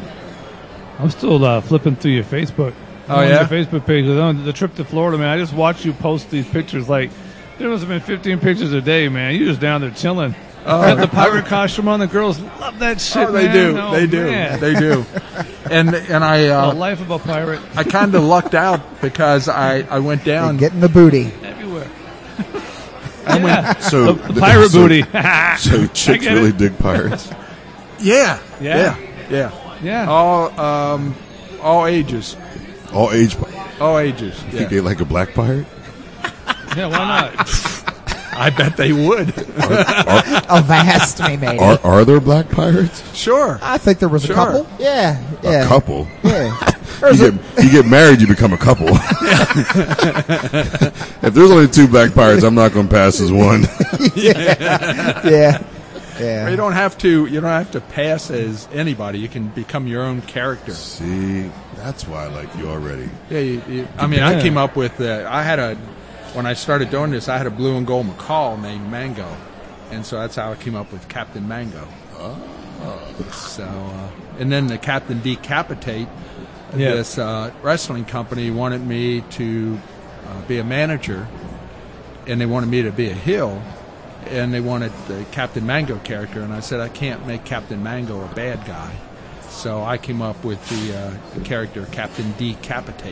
I'm still uh, flipping through your Facebook. Oh, on yeah? Your Facebook page. On the trip to Florida, man. I just watched you post these pictures. Like, there must have been fifteen pictures a day, man. You just down there chilling. Oh. Got the pirate costume on. The girls love that shit, oh, they man. do, Oh, they do, man. they do. And and I The uh, life of a pirate I kind of lucked out because I, I went down. Getting the booty. everywhere. I went, Yeah. So the, the pirate so- booty. So chicks get really it. dig pirates. yeah, Yeah. yeah, yeah. Yeah. All um, all ages, All age. all ages. You Yeah. think they like a black pirate? Yeah, why not? I bet they would. Avast me, maybe. Are, are there black pirates? Sure. I think there was Sure. a couple. Yeah, yeah. A couple? Yeah. You get, you get married, you become a couple. If there's only two black pirates, I'm not going to pass as one. yeah. yeah. Yeah. You don't have to. You don't have to pass as anybody. You can become your own character. See, that's why I like you already. Yeah. You, you, I mean, I came up with. Uh, I had a. When I started doing this, I had a blue and gold McCall named Mango, and so that's how I came up with Captain Mango. Oh. So, uh, and then the Captain Decapitate. Yeah. This uh, wrestling company wanted me to uh, be a manager, and they wanted me to be a heel. And they wanted the Captain Mango character, and I said I can't make Captain Mango a bad guy, so I came up with the, uh, the character Captain Decapitate.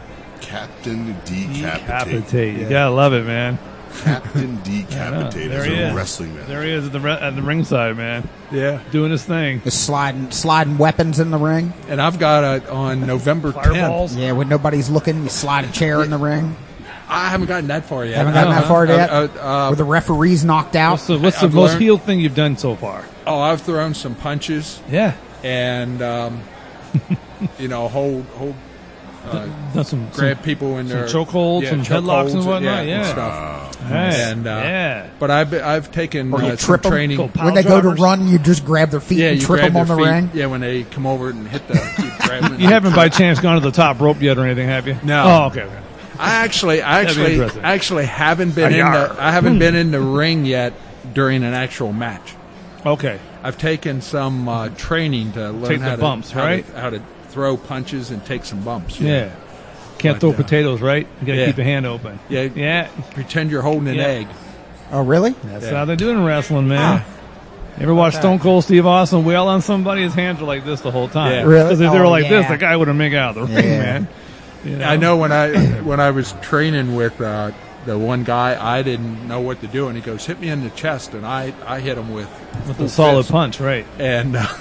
Captain Decapitate. Decapitate. You Yeah. gotta love it, man. Captain Decapitate There is he a is. wrestling man. There he is at the re- at the ringside, man, Yeah, doing his thing. Just sliding, sliding weapons in the ring. and I've got a on November Fireballs. tenth. Yeah, when nobody's looking, you slide a chair in the ring. I haven't gotten that far yet. Haven't gotten Uh-huh. that far yet. Uh, uh, Where the referee's knocked out. What's the, what's the I've most learned- heel thing you've done so far? oh, I've thrown some punches Yeah, and um, you know hold hold uh, done some, grab some people in some their chokeholds, yeah, some headlocks and chokeholds, whatnot, yeah, and yeah. stuff. Nice. And uh, yeah. But I've been- I've taken Or you uh, some trip 'em. training. Go pile When they go to drivers. run, you just grab their feet Yeah, and you trip grab them on their the feet. ring. Yeah, when they come over and hit the, you grab them. You haven't by chance gone to the top rope yet or anything, have you? No. Oh, okay. okay. I actually, I That'd be actually, interesting. actually haven't been in Yar. the, I haven't been in the ring yet during an actual match. Okay. I've taken some uh, training to learn Take the how to bumps, how right? To, how to throw punches and take some bumps. Yeah. Can't But, throw uh, potatoes, right? You gotta yeah. keep your hand open. Yeah, Yeah. pretend you're holding an Yeah. egg. Oh, really? That's Yeah. how they do it in wrestling, man. Ah. You ever watch Okay. Stone Cold Steve Austin wail on somebody? His hands were like this the whole time. Yeah. Really? Because if they were Oh, like this, yeah. the guy would have made it out of the ring, Yeah. man. You know? I know when I when I was training with uh, the one guy, I didn't know what to do, and he goes, "Hit me in the chest," and I, I hit him with With full a solid fist. punch, right? and uh,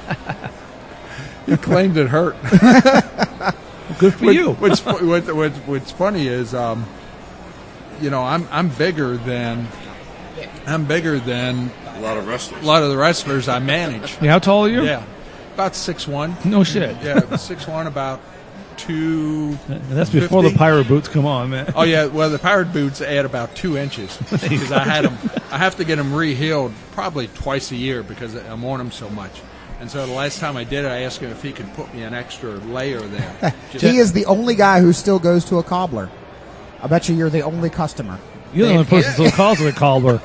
he claimed it hurt. Good for What- you. What's, fu- what, what, what's funny is, um, you know, I'm I'm bigger than I'm bigger than A lot of wrestlers. a lot of the wrestlers I manage. Yeah, how tall are you? Yeah, about six one. No shit. Yeah, six one, about two. That's before the fifty. pirate boots come on, man. Oh yeah, well the pirate boots add about two inches because I had them. I have to get them re-healed probably twice a year because I'm on them so much. And so the last time I did it, I asked him if he could put me an extra layer there. Just- He is the only guy who still goes to a cobbler. I bet you you're the only customer. You're the only person who calls it a cobbler.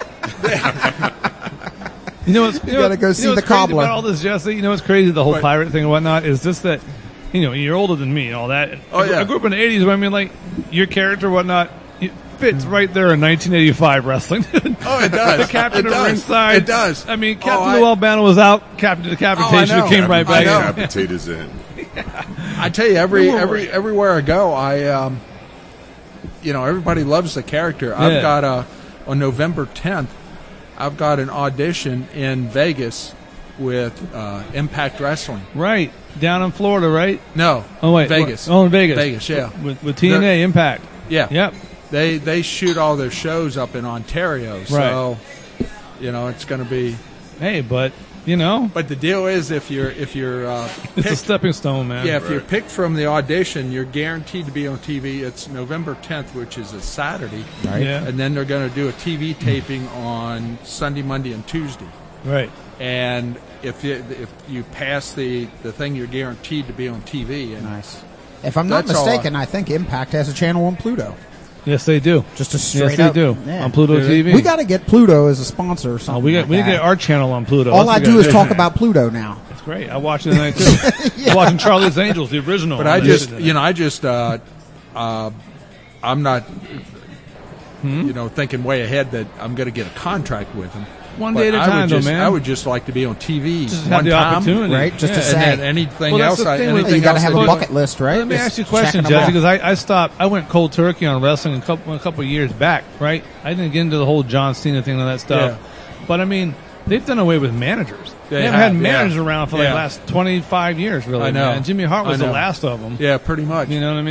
You know what's you, know, gotta go you see know what's the crazy cobbler. about all this, Jesse? You know what's crazy? The whole What? pirate thing and whatnot is just that, you know, you're older than me and all that. Oh, I, grew- yeah. I grew up in the eighties, but I mean, like, your character and whatnot, it fits right there in nineteen eighty-five wrestling. Oh, it does. The captain It of does. ringside. It does. I mean, Oh, Captain I- Lou Albano was out. Captain Decapitation know. came right I back. know. in. Decapitate is in. I tell you, every Remember- every everywhere I go, I um, you know, everybody loves the character. I've Yeah. got a on November tenth, I've got an audition in Vegas with uh, Impact Wrestling. Right. Down in Florida, right? No, Oh, wait. Vegas. Oh, in Vegas. Vegas, yeah, With, with T N A They're- Impact. yeah. Yep. They they shoot all their shows up in Ontario, so you know it's going to be. Hey, but, you know, But the deal is, if you're if you're uh, it's a picked, stepping stone, man. yeah, if you're picked from the audition, you're guaranteed to be on T V. It's November tenth, which is a Saturday, Right. Yeah. and then they're going to do a T V taping on Sunday, Monday, and Tuesday. Right. And if you, if you pass the, the thing, you're guaranteed to be on T V. And Nice. If I'm not That's all I- mistaken, I think Impact has a channel on Pluto. Yes, they do. Just a straight Yes, they up- do. yeah. On Pluto Do T they? V. We got to get Pluto as a sponsor or Oh, something. we got like we that. get our channel on Pluto. All That's I what we do gotta is talk about Pluto now. It's great. I watch it tonight too. Watching Charlie's Angels, the original. but on I the just internet. you know I just uh, uh, I'm not Hmm? you know thinking way ahead that I'm going to get a contract with them. One But day at a I time, would though, just, man. I would just like to be on T V Just one have the time, opportunity, right? Just to Yeah. say- And then anything Well, that's else, the I, thing with- anything You got to else have I a do- bucket list, right? Let me Just ask you a question, checking them Jesse, off. because I, I stopped. I went cold turkey on wrestling a couple a couple of years back, right? I didn't get into the whole John Cena thing and that stuff. But I mean, they've done away with managers. They They haven't have, had managers yeah. around for like Yeah. the last twenty-five years, really. I know. Man. Jimmy Hart was I the know. last of them. Yeah, pretty much. You know what I mean?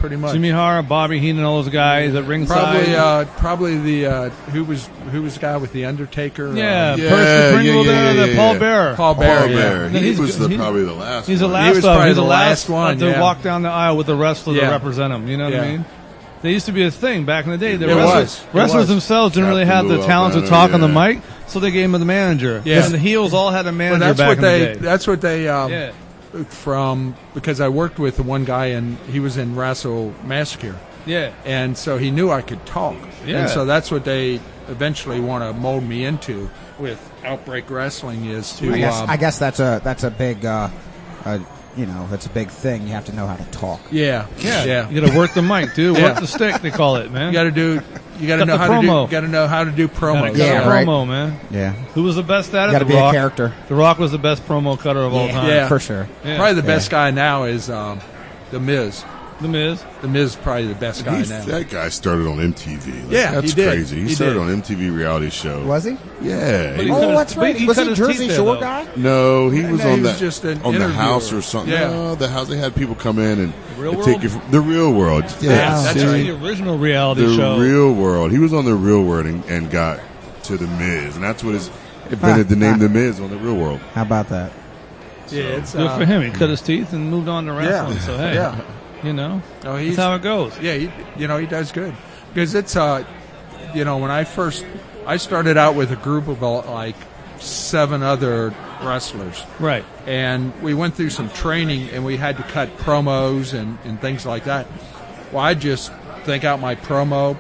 pretty much. Jimmy Hara, Bobby Heenan, all those guys at ringside. Probably, uh, probably the uh, who was who was the guy with the Undertaker? Yeah, uh, yeah, Percy Pringle yeah, there, yeah, the yeah, Paul yeah. Bearer. Paul Bearer. Paul yeah. Bearer. He He's was the, he- probably the last He's the one. last He was of them. probably He's the the last last one, to yeah. walk down the aisle with the wrestler Yeah. to represent him. You know what Yeah. I mean? They used to be a thing back in the day. The It wrestlers, was. It wrestlers was. themselves didn't really have Captain the Lou talent to Albano, talk on the yeah. mic, so they gave him the manager. Yeah. And the heels all had a Well, manager that's back what in they. the day. That's what they. Um, Yeah. From because I worked with the one guy and he was in Wrestle Massacre. Yeah. And so he knew I could talk. Yeah. And so that's what they eventually want to mold me into with Outbreak Wrestling is to. I guess, um, I guess that's a that's a big, uh, uh, you know, that's a big thing. You have to know how to talk. yeah. Yeah. Yeah. You got to work the mic, dude. Yeah. Work the stick, they call it, man. You got to do. You got to Cut know the how to do. promo. You got to know how to do Gotta promos. cut Yeah, a right. promo, man. Yeah, Who was the best at it? got to The be Rock. a character. The Rock was the best promo cutter of all time. Yeah. for sure. Yeah. Probably the best guy now is um, the Miz. The Miz. The Miz is probably the best guy He's- now. that guy started on M T V. Like, Yeah, that's he did. crazy. He, He started did. on M T V reality show. Was he? Yeah. But he he was- cut Oh, his- that's but right. he Was cut he his Jersey teeth there, Shore though. guy? no, he And was then on he was that just an on the interviewer. house or something. Yeah. No, the house. They had people come in and, Real and take World? you from the real world. Yeah, that's That's see? the original reality the show. real world. He was on the real world and, and got to the Miz, and that's what his invented the name the Miz on the real world. How about that? Yeah, it's Good uh, for him. He cut his teeth and moved on to wrestling. So hey, Yeah. you know, No, that's he's, how it goes. Yeah, he, you know, he does good because it's uh, you know, when I first I started out with a group of uh, like seven other wrestlers, Right. and we went through some training and we had to cut promos and, and things like that. Well, I just think out my promo,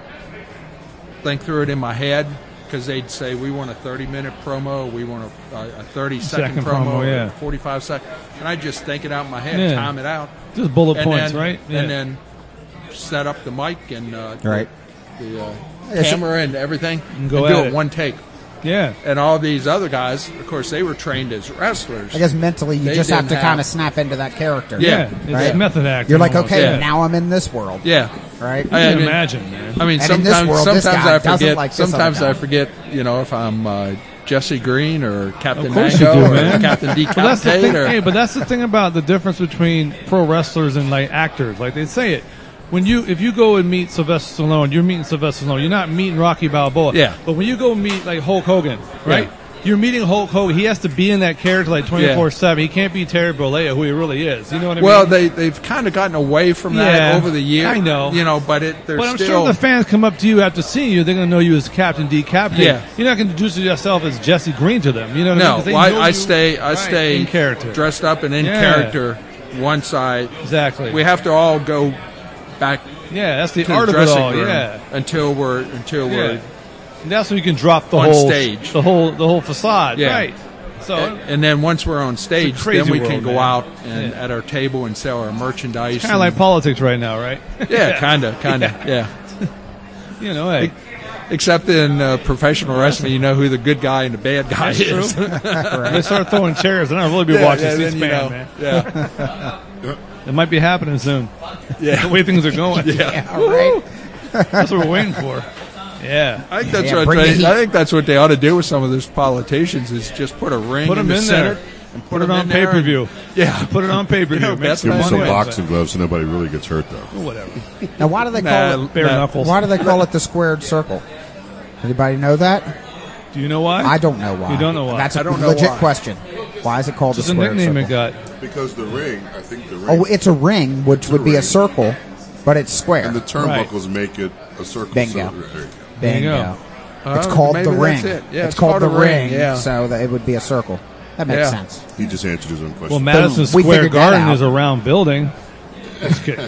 think through it in my head because they'd say we want a thirty minute promo, we want a, a, a thirty second Second promo, promo, yeah. forty-five second, and I just think it out in my head, Yeah. time it out. Just bullet and points, then, right? Yeah. And then set up the mic and uh, Right. the uh, Yeah, so- camera and everything, And go and do at it it. one take. yeah. And all these other guys, of course, they were trained as wrestlers. I guess mentally you They just have didn't to have- kind of snap into that character. Yeah. It's Right. method acting. You're like, almost. okay, Yeah. now I'm in this world. Yeah, Right? I I can mean- imagine, man. I mean, And in this sometimes world, this sometimes guy I doesn't forget. like this other sometimes guy. I forget. You know, if I'm uh, Jesse Green or Captain Of course you Mango do, or man. Captain But that's the thing. Decapitate or Hey, but that's the thing about the difference between pro wrestlers and like actors. Like they say it. When you if you go and meet Sylvester Stallone, you're meeting Sylvester Stallone. You're not meeting Rocky Balboa. Yeah. But when you go meet like Hulk Hogan, right? Yeah. You're meeting Hulk Hogan. He has to be in that character like twenty-four seven. He can't be Terry Bollea, who he really is. You know what I well, mean? they they've kind of gotten away from that Yeah, over the years. I know. You know, but it there's But I'm still sure the fans come up to you after seeing you, they're going to know you as Captain Decapitate. Yeah. You're not going to introduce yourself as Jesse Green to them. You know what I mean? no. 'Cause they Well, know I, I you- stay I right, stay in character. dressed up and in Yeah. character. Once I Exactly. we have to all go back yeah, that's the to art the of it dressing all. room Yeah. until we're until Yeah. we're And that's when you can drop the On whole stage. the whole the whole facade. Yeah. Right. So and, and then once we're on stage, crazy then we world, can go man. out and Yeah. at our table and sell our merchandise. kind of like and- politics right now, right? yeah, kind of, kind of, yeah. You know, hey, Except in uh, professional wrestling, you know who the good guy and the bad guy That's is. true. they start throwing chairs, and I'll really be Yeah, watching yeah, then C-SPAN, you know. man. Yeah, It might be happening soon. yeah. The way things are going. Yeah. Yeah, right? That's what we're waiting for. Yeah. I think that's Yeah, what bring the they, heat. I think that's what they ought to do with some of those politicians is just put a ring Put in them the in center there. and Put it them on in there pay per view. and- Yeah, Put it on pay per view. Yeah, that's Give him Fine some way. boxing gloves so nobody really gets hurt, though. Whatever. Now, why do they call Nah, it? Bare nah. knuckles. Why do they call it the squared circle? Anybody know that? Do you know why? I don't know why. You don't know why. That's a I don't know legit why. question. Why is it called Just the a squared nickname circle? it got. Because the ring, I think the ring. Oh, it's a ring, which would be a circle, but it's square. and the turnbuckles make it a circle. Bingo. So, there you go. There you Bingo. go. It's Uh, called maybe the ring. that's it. Yeah, it's, called, the ring, Yeah. so that it would be a circle. That makes Yeah. sense. He just answered his own question. Well, Madison we Square figured that Garden out. is a round building. Just kidding.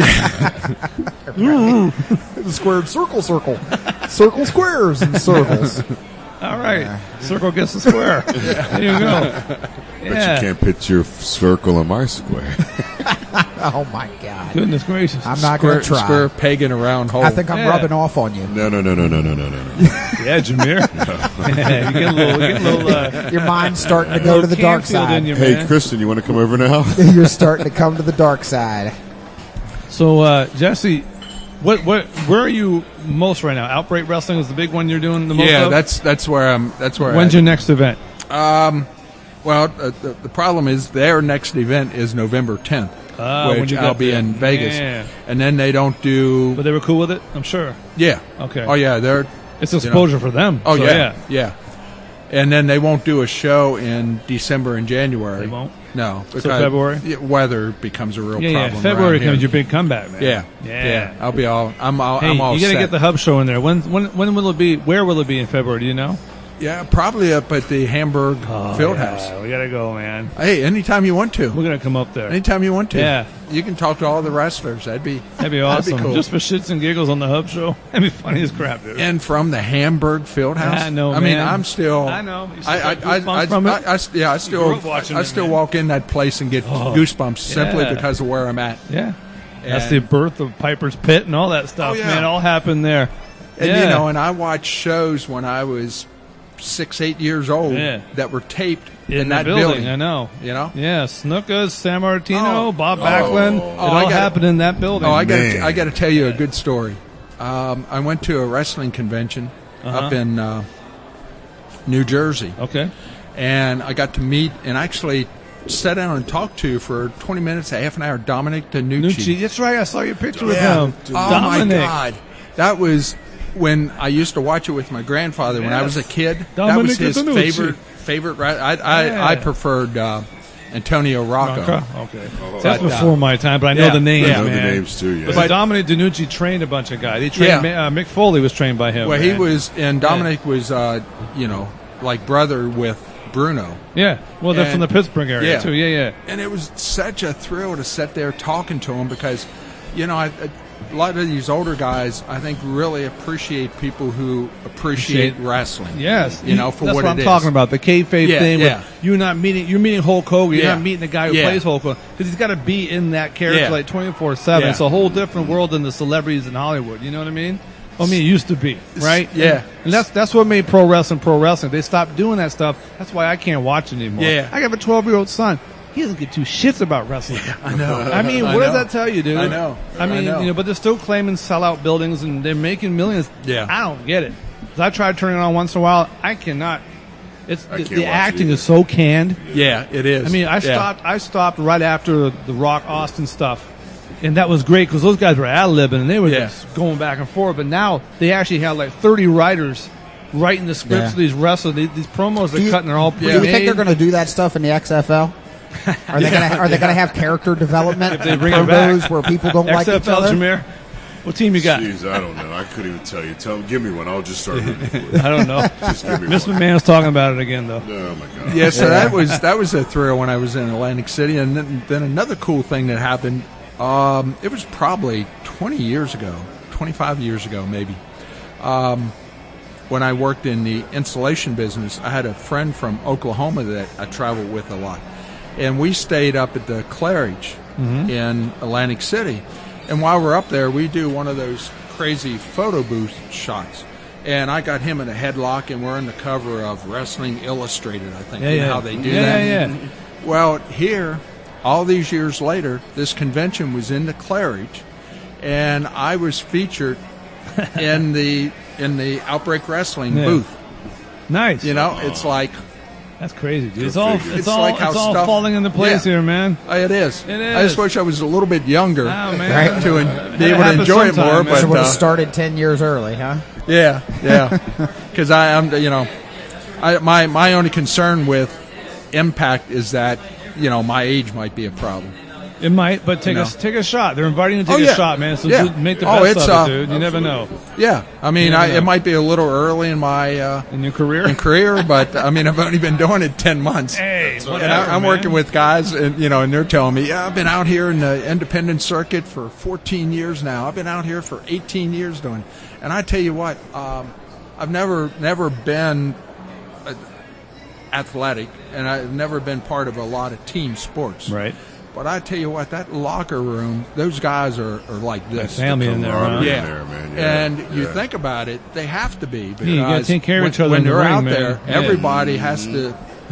The squared circle, circle, circle squares and circles. All right. Circle gets the square. There you go. Bet Yeah. you can't put your f- circle on my square. Oh my god! Goodness gracious. I'm not square, going to try. square peg in a round hole. I think I'm Yeah. rubbing off on you. No, no, no, no, no, no, no, no, no. Yeah, Jameer. Yeah, you get a little, you get a little, uh, Your mind's starting to a go little to the dark Canfield in side. you, Hey, man. Kristen, you want to come over now? You're starting to come to the dark side. So, uh, Jesse, what, what, where are you most right now? Outbreak Wrestling is the big one you're doing the most yeah, of? that's that's where I'm. That's where. When's I, your next event? Um, well, uh, the, the problem is their next event is November tenth. Ah, when which you I'll got be there. in Vegas. Yeah. And then they don't do. But they were cool with it, I'm sure. Yeah. Okay. Oh yeah, they're. It's you exposure know. for them. Oh so, yeah, yeah, yeah. And then they won't do a show in December and January. They won't? No. So February? Yeah, weather becomes a real Yeah, problem. yeah. February around comes here. your big comeback, man. Yeah, Yeah. I'll be all. I'm all. Hey, I'm all you got to set. get the Hub Show in there. When when when will it be? Where will it be in February? Do you know? Yeah, probably up at the Hamburg Oh, Fieldhouse. yeah, we got to go, man. Hey, anytime you want to. We're gonna come up there. Anytime you want to. Yeah. You can talk to all the wrestlers. That'd be That'd be awesome. That'd be cool. Just for shits and giggles on the Hub Show. That'd be funny as crap, dude. And from the Hamburg Fieldhouse. I know, I mean, man. I'm still. I know. You still I, I, got I, goosebumps I, from it? I, I, yeah, I You still. grew up watching I, I it, still man. walk in that place and get Oh, goosebumps simply yeah. because of where I'm at. Yeah. That's And- the birth of Piper's Pit and all that stuff, Oh, yeah. man. All happened there. And yeah. you know, and I watched shows when I was six, eight years old Yeah. that were taped in, in, the that building, building. I know. You know? Yeah, Snuka, San Martino, Oh. Bob Oh. Backlund. Oh, it I all gotta- happened in that building. Oh, I got Man. I got to tell you a good story. Um, I went to a wrestling convention Uh-huh. up in uh, New Jersey, Okay. and I got to meet and actually sat down and talk to for twenty minutes, a half an hour, Dominic DeNucci. Nucci. That's right. I saw your picture with Yeah. him. Oh Dominic. my God, that was when I used to watch it with my grandfather when I was a Yes. kid. that Dominic was his DeNucci. favorite favorite. ra- I I, Yeah. I preferred uh, Antonio Rocco. Rocco? Okay. That's But, uh, before my time, but I know yeah, the names, yeah. I know the man. names, too, yeah. But, But- Dominic DeNucci trained a bunch of guys. He trained Yeah. uh, Mick Foley was trained by him. Well, he man. was, and Dominic was, uh, you know, like brother with Bruno. Yeah. Well, they're And- from the Pittsburgh area yeah. too. Yeah, yeah. And it was such a thrill to sit there talking to him because, you know, I, a lot of these older guys, I think, really appreciate people who appreciate Appreciate- wrestling. Yes, You know, for that's what, what, it I'm is. talking about. The kayfabe Yeah, thing. yeah. With you're not meeting. You're meeting Hulk Hogan. You're Yeah. not meeting the guy who Yeah. plays Hulk Hogan because he's got to be in that character Yeah. like twenty-four seven. Yeah. It's a whole different world than the celebrities in Hollywood. You know what I mean? I mean, it used to be, right? Yeah. And that's that's what made pro wrestling pro wrestling. They stopped doing that stuff. That's why I can't watch it anymore. Yeah. I have a twelve year old son. He doesn't give two shits about wrestling. I know. I mean, I what does know. that tell you, dude? I know. I mean, I know. you know, but they're still claiming sellout buildings and they're making millions. Yeah. I don't get it. 'Cause I tried turning it on once in a while. I cannot. It's I the, can't the watch it acting either. is so canned. Yeah, it is. I mean, I Yeah. stopped. I stopped right after the Rock Austin stuff, and that was great because those guys were ad libbing and they were Yeah. just going back and forth. But now they actually have like thirty writers writing the scripts Yeah. of these wrestlers. These, these promos they're Do you- cutting are all Do pre-made. you think they're going to do that stuff in the X F L? Are they going to Are they going to have character development If they bring it promos back. where people don't like each X F L, other? Jameer, what team you got? Jeez, I don't know. I couldn't even tell you. Tell give me one. I'll just start rooting for it. I don't know. Just give me Miss one. McMahon's talking about it again, though. Oh my god. Yeah, so that was that was a thrill when I was in Atlantic City, and then, then another cool thing that happened. Um, it was probably twenty years ago, twenty-five years ago, maybe. Um, when I worked in the insulation business, I had a friend from Oklahoma that I traveled with a lot, and we stayed up at the Claridge in Atlantic City. And while we're up there, we do one of those crazy photo booth shots. And I got him in a headlock, and we're on the cover of Wrestling Illustrated, I think. Yeah, You know yeah. how they do Yeah, that. yeah, yeah. Well, here, all these years later, this convention was in the Claridge, and I was featured in the in the Outbreak Wrestling Yeah. booth. Nice. You know, it's like That's crazy, dude. Good It's all figure. it's, It's all like how it's all stuff- falling into place Yeah. here, man. uh, it is. It I just is. wish I was a little bit younger Oh, man. to en- Had be to able to happen enjoy it sometime, more. man. But So would have uh, started ten years early, huh? yeah, yeah, because I am, you know, I, my my only concern with Impact is that you know my age might be a problem. It might, but take You a know. take a shot. They're inviting you to Oh, take yeah. a shot, man. So Yeah. do- make the Oh, best it's, of uh, it, dude. You never know Yeah, I mean, Yeah, I, yeah. it might be a little early in my uh, in your career. in career, but I mean, I've only been doing it ten months. Hey, And whatever, I, I'm man. working with guys, and you know, and they're telling me, yeah, I've been out here in the independent circuit for fourteen years now. I've been out here for eighteen years doing, and I tell you what, um, I've never never been uh, athletic, and I've never been part of a lot of team sports. Right. But I tell you what, that locker room, those guys are, are like this. family in there, huh? Camaraderie Yeah. in there, man. Yeah. And you Yeah. think about it, they have to be. Because you gotta take care of when, each other when in the they're ring, out man. there, Yeah. everybody has to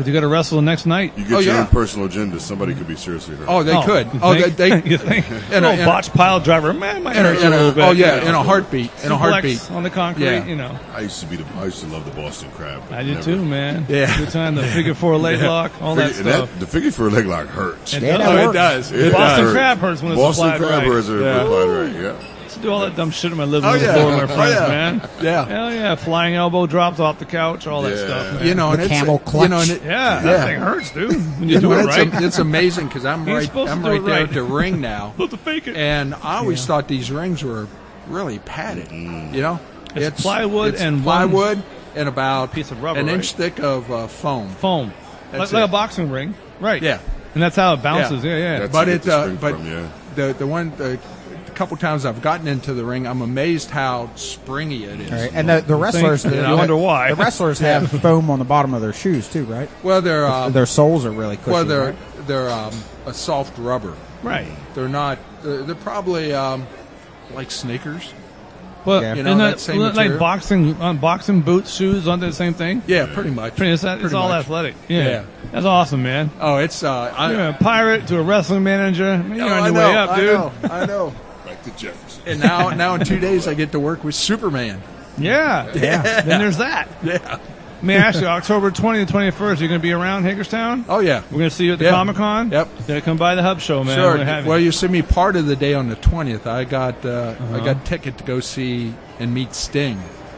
Because you got to wrestle the next night. You get Oh, your yeah. own personal agenda. Somebody could be seriously hurt. Oh, they Oh, could. you Oh, they, think? they You think? in a, Little in a- botch pile driver, man, my in a- hurts a in a- little bit. oh yeah, you in know. a heartbeat. In a Suplex heartbeat. on the concrete, Yeah. you know. I used to be the. I used to love the Boston Crab. but I did never- too, man. Yeah. Good time, the figure four leg Yeah. lock, all that Figure- stuff. and the figure four leg lock hurts. It Yeah, does. that Oh, it works. does. It Boston hurt. crab hurts when it's Boston applied crab right. hurts are Yeah. applied right. Yeah. To do all that dumb shit in my living Oh, room yeah. floor with my Oh, friends, yeah. man. Yeah. Hell yeah, flying elbow drops off the couch, all that Yeah. stuff, man. You know, and The it's camel you know, clutch. and it, yeah, that Yeah. thing hurts, dude. When you You do know, it it's, right. a, it's amazing because I'm You're right. supposed I'm to do right it there right. at the ring now, Supposed to fake it. and I always thought these rings were really padded. You know, It's plywood it's and one plywood and about piece of rubber, an right? inch thick of uh, foam. Foam, like, That's like it. a boxing ring, right? Yeah. and that's how it bounces. Yeah, yeah. That's But where you it, get the uh, spring but from, yeah. the the one the, the couple times I've gotten into the ring, I'm amazed how springy it is. All right. And the, the wrestlers, think- the, you wonder why. The wrestlers have foam on the bottom of their shoes too, right? Well, they're um, Their soles are really cushy. well they're right? they're um, a soft rubber. Right. They're not. They're, they're probably um, like sneakers. Well, Yeah. You you know, know, that same like material. boxing, uh, boxing boots, shoes, aren't they the same thing? Yeah, pretty much. Pretty, it's, it's Pretty all much. athletic. Yeah. Yeah. That's awesome, man. Oh, it's uh, I, You're a pirate to a wrestling manager. Man, you're Oh, on I your know, way up, I dude. know, I know. Back to Jefferson. And now, now in two days, I get to work with Superman. Yeah. Yeah. Then there's that. Yeah. Let me ask you, October twentieth and twenty-first, you're going to be around Hagerstown? Oh yeah. We're going to see you at the Yeah. Comic Con? Yep. Then come by the Hub Show, man. Sure. We're having Well, you. you see me part of the day on the twentieth. I got uh, Uh-huh. I got a ticket to go see and meet Sting.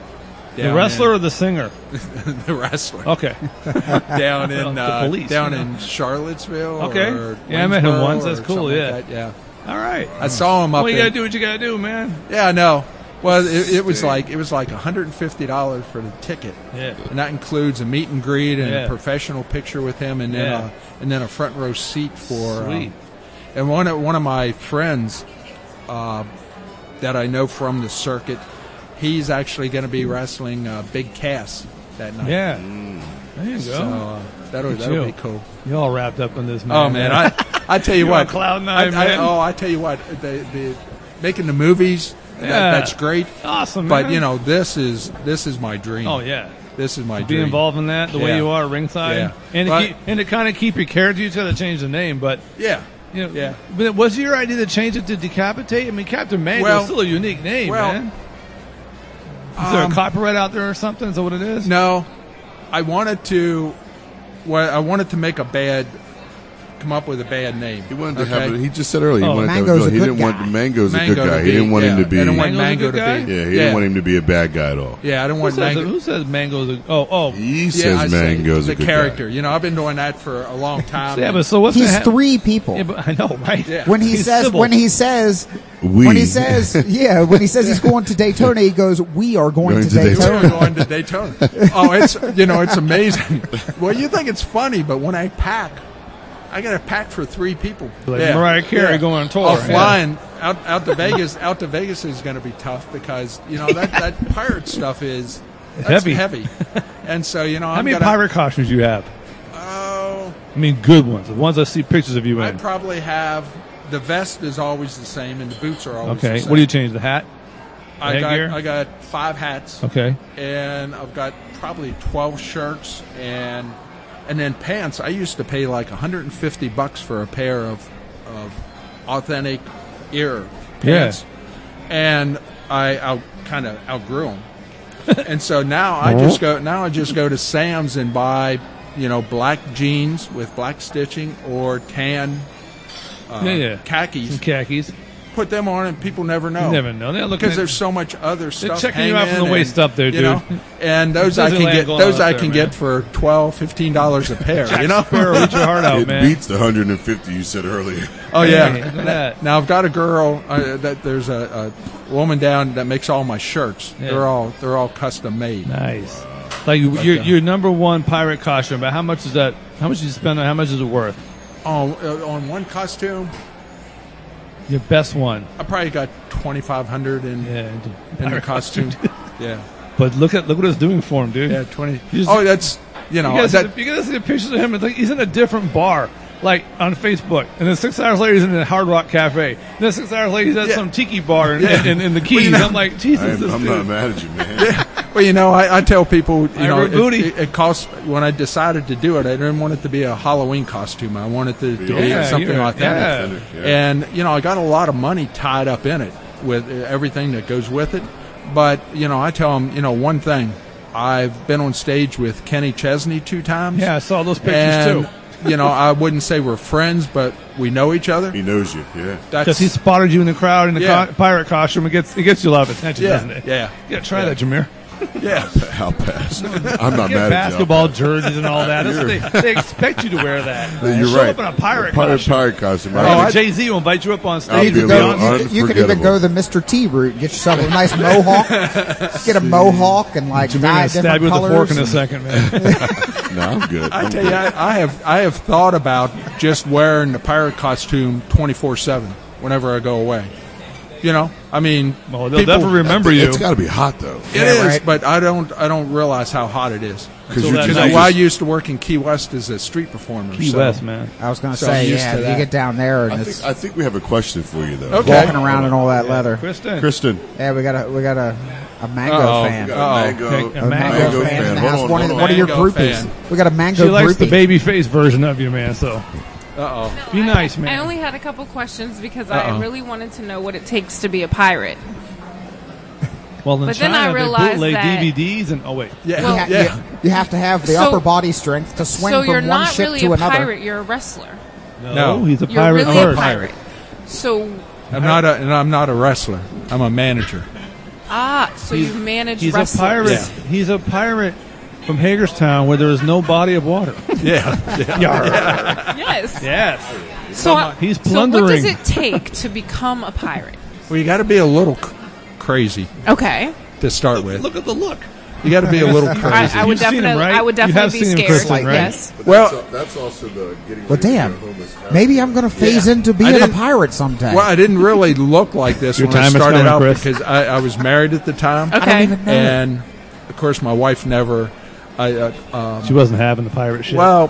The Down wrestler in- or the singer? the wrestler. Okay. Down in The uh, police, down you know. in Charlottesville. Okay. Or Yeah, I met him Waynesboro once. That's or cool, something yeah. Like that. Yeah. All right. I saw him up. Well, you in- got to do what you got to do, man. Yeah, I know. Well, it, it was like it was like one hundred fifty dollars for the ticket, Yeah. and that includes a meet and greet and Yeah. a professional picture with him, and then Yeah. a, and then a front row seat for. Sweet. Um, and one of one of my friends uh, that I know from the circuit, he's actually going to be wrestling uh, Big Cass that night. Yeah. There you go. So uh, that'll Look at that'll you. be cool. You're all wrapped up in this, man. Oh man, I I tell you You're what, on cloud I, nine, I- man. oh, I tell you what, the, the making the movies, that, Yeah. that's great. Awesome, But man. you know, this is this is my dream. Oh, yeah. This is my Be dream. involved in that the way Yeah. you are ringside. Yeah. And, But- to keep, and to kind of keep your character, you got to change the name, but. Yeah. You know, Yeah. But was it your idea to change it to Decapitate? I mean, Captain Mango Well- is still a unique name, well, man. Is there a um, copyright out there or something? Is that what it is? No, I wanted to. Well, I wanted to make a bad, come up with a bad name. He wanted to okay? have. He just said earlier. Oh, he wanted Mango's to, a He good didn't want guy. Mango's a Mango good guy. to He didn't be- want him yeah, to be. I didn't want Mango's a Mango good to guy? be. Yeah, he yeah. didn't want him to be a bad guy at all. Yeah, I don't Who want says, Mango. who says Mango's a. Oh, oh. He Yeah, says I say Mango's the a good character. guy. You know, I've been doing that for a long time. Yeah, but so what's He's the ha- three people. Yeah, but I know, right? Yeah. When he He's says, Sybil. when he says, We. when he says, yeah, when he says he's going to Daytona, he goes, "We are going, Going to, to Daytona." We're going to Daytona. Oh, it's you know it's amazing. Well, you think it's funny, but when I pack, I got to pack for three people. Like Mariah Carey going on tour. Oh, Yeah. flying out out to Vegas. Out to Vegas is going to be tough because you know that, that pirate stuff is that's Heavy. heavy, and so you know How I'm many gonna, pirate costumes you have? Oh, I mean, good ones. The ones I see pictures of you I in. probably have the vest is always the same, and the boots are always Okay. the same. What do you change? The hat? The I got headgear? I got five hats. Okay. And I've got probably twelve shirts and and then pants. I used to pay like one hundred fifty bucks for a pair of of authentic ear pants, and I out kind of outgrew them. And so now I just go now I just go to Sam's and buy you know black jeans with black stitching or tan uh, Yeah, yeah. khakis. Some khakis. Put them on and people never know. You never know. They're looking because at- there's so much other stuff. checking you out from hanging the waist and, up there, you know, dude. and those I can Disneyland get going those on I up can there, get for twelve, fifteen dollars a pair. Jack you know, Sparrow, eat your heart out, It man. beats the hundred and fifty you said earlier. Oh yeah. Hey, look at that. Now I've got a girl uh, that there's a, a woman down that makes all my shirts. Yeah. They're all they're all custom made. Nice. Like your your number one pirate costume. But how much is that? How much did you spend on? How much is it worth? Oh, uh, on one costume, Your best one. I probably got twenty five hundred in Yeah. in the pirate costume. yeah, But look at look what it's doing for him, dude. yeah, twenty. You just- Oh, that's you know You guys, that. you guys see the pictures of him. It's like he's in a different bar, like on Facebook, and then six hours later he's in a Hard Rock Cafe. And then six hours later he's at Yeah. some tiki bar in, Yeah. in, in the Well, Keys. you know- I'm like, Jesus, I'm, this I'm dude. not mad at you, man. Well, you know, I, I tell people, you know, Pirate booty. it, it, it costs. When I decided to do it, I didn't want it to be a Halloween costume. I wanted it to, to Yeah, be something yeah, like that. yeah. Yeah. And you know, I got a lot of money tied up in it with everything that goes with it. But you know, I tell them, you know, one thing. I've been on stage with Kenny Chesney two times. Yeah, I saw those pictures and, too. You know, I wouldn't say we're friends, but we know each other. He knows you. Yeah. That's Because he spotted you in the crowd in the Yeah. co- pirate costume. It gets it gets you a lot of attention, Yeah, doesn't it? yeah. Yeah, try Yeah. that, Jameer. yeah. I'll pass. I'm not Get mad basketball at you. jerseys and all that. That's what they, they expect you to wear that. No, you're Show right. up in a pirate pirate, costume. pirate costume. Oh, I- Jay Z will invite you up on I'll stage. be You a could, and go, be little on- you, you could even unforgettable. go the Mister T route. Get yourself a nice mohawk. Get a mohawk and like Jameer dye gonna stab different you with a colors. fork in a and- second, man. no, I'm good. I I'm tell you, good. I, I have I have thought about just wearing the pirate costume twenty-four seven whenever I go away. You know, I mean, Well, they'll people- definitely remember you. It's got to be hot though. It Yeah, is, right. but I don't I don't realize how hot it is. Because Until you're that Because night. well, I used to work in Key West as a street performer. Key so- West, man. I was going to So I'm say, used yeah, to if you that. get down there and I it's think, I think we have a question for you though. Okay. walking around in all that leather. Kristen. Kristen. Yeah, we got a we got a, a mango Uh-oh. fan. We got Uh-oh. a mango, Okay, a A mango mango, fan. fan in the Hold house. on, One, of, hold one of your Mango groupies. fan. We got a mango She likes the groupie. baby face version of you, man, so Uh-oh. be nice, man. I only had a couple questions because Uh-oh. I really wanted to know what it takes to be a pirate. Well, in But then China, I they realized bootleg that- D V Ds and oh wait, Yeah, You, ha- yeah. you, you have to have the So- upper body strength to swing So from you're one not ship really to a another. pirate, you're a wrestler. no, No. he's a You're pirate really first. a pirate. So, I'm not a and I'm not a wrestler. I'm a manager. ah, so you manage He's wrestlers. a pirate. Yeah. He's a pirate from Hagerstown, where there is no body of water. Yeah. yeah. Yes. Yes, So, I- He's so what does plundering. it take to become a pirate? Well, you got to be a little c- crazy Okay. to start with. look at the look. You got to be a little I, crazy. I would You've seen him, definitely, right? I would You have definitely be seen him, scared. Kristen, right? Yes. But Well- that's, al- that's also the getting. Well, ready damn. for a homeless house. Maybe I'm going to phase Yeah. into I being a didn't- pirate someday. Well, I didn't really look like this Your when I time is started coming, out Chris. because I, I was married at the time, I don't Okay. even know. and of course my wife never. I uh, um, She wasn't having the pirate shit. well,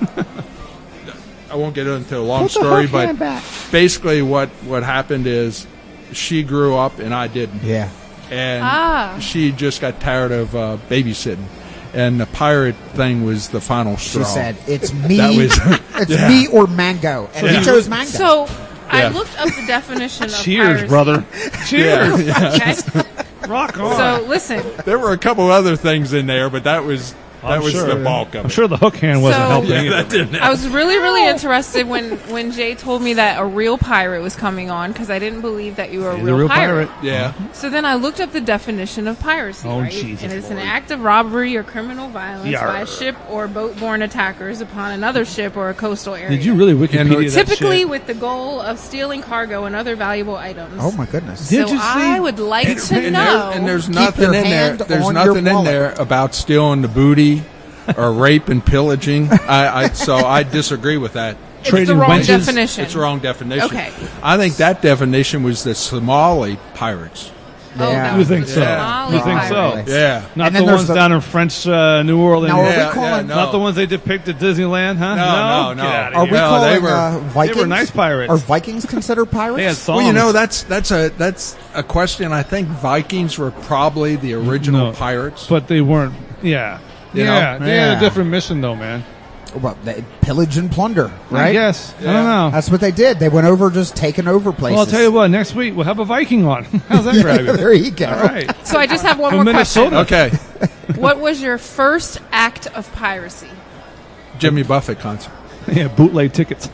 I won't get into a long Put the story, hook but hand back. basically what what happened is she grew up and I didn't, Yeah. and Ah. she just got tired of uh, babysitting, and the pirate thing was the final She straw. said, "It's me. That was- it's yeah. me or mango," and Yeah. he chose mango. So, I Yeah. looked up the definition of cheers, piracy. brother. Cheers. Okay. Rock on. So, listen. There were a couple other things in there, but that was that I'm was sure, the yeah. bulk of I'm it. sure the hook hand wasn't So- helping Yeah, either. that didn't. I was really, really interested when, when Jay told me that a real pirate was coming on because I didn't believe that you were a He's real, a real pirate. pirate. Yeah. So then I looked up the definition of piracy, Oh, right? Jesus, and it's an Lord. act of robbery or criminal violence Yarr. by ship or boat-borne attackers upon another ship or a coastal area. Did you really Wikipedia that Typically shit? with the goal of stealing cargo and other valuable items. oh my goodness. Did so you see- I would like And, to and know. there- and there's Keep nothing your in there. hand There's on your nothing in wallet. there about stealing the booty or rape and pillaging. I, I so I disagree with that. it's trading the wrong wenches? definition. It's a wrong definition. Okay. I think that definition was the Somali pirates. Oh, Yeah. that You was think the so? Somali You think so? pirates. Yeah. Not And the then there's ones the- down in French uh, New Orleans. Now, are Yeah, we calling? yeah, Not the ones they depict at Disneyland, huh? No, no, Get no. outta Are here. we No, calling they were- uh, Vikings? They were nice pirates. Are Vikings considered pirates? They had songs. Well, you know that's that's a that's a question. I think Vikings were probably the original No. pirates. but they weren't. Yeah, You yeah. know? They had Yeah. a different mission, though, man. Well, they pillage and plunder, I right? guess. I Yeah. don't know. That's what they did. They went over just taking over places. Well, I'll tell you what. Next week we'll have a Viking on. How's that grab you? There you go. All right. So I just have one From more question. Minnesota. Okay, What was your first act of piracy? Jimmy Buffett concert. Yeah, bootleg tickets.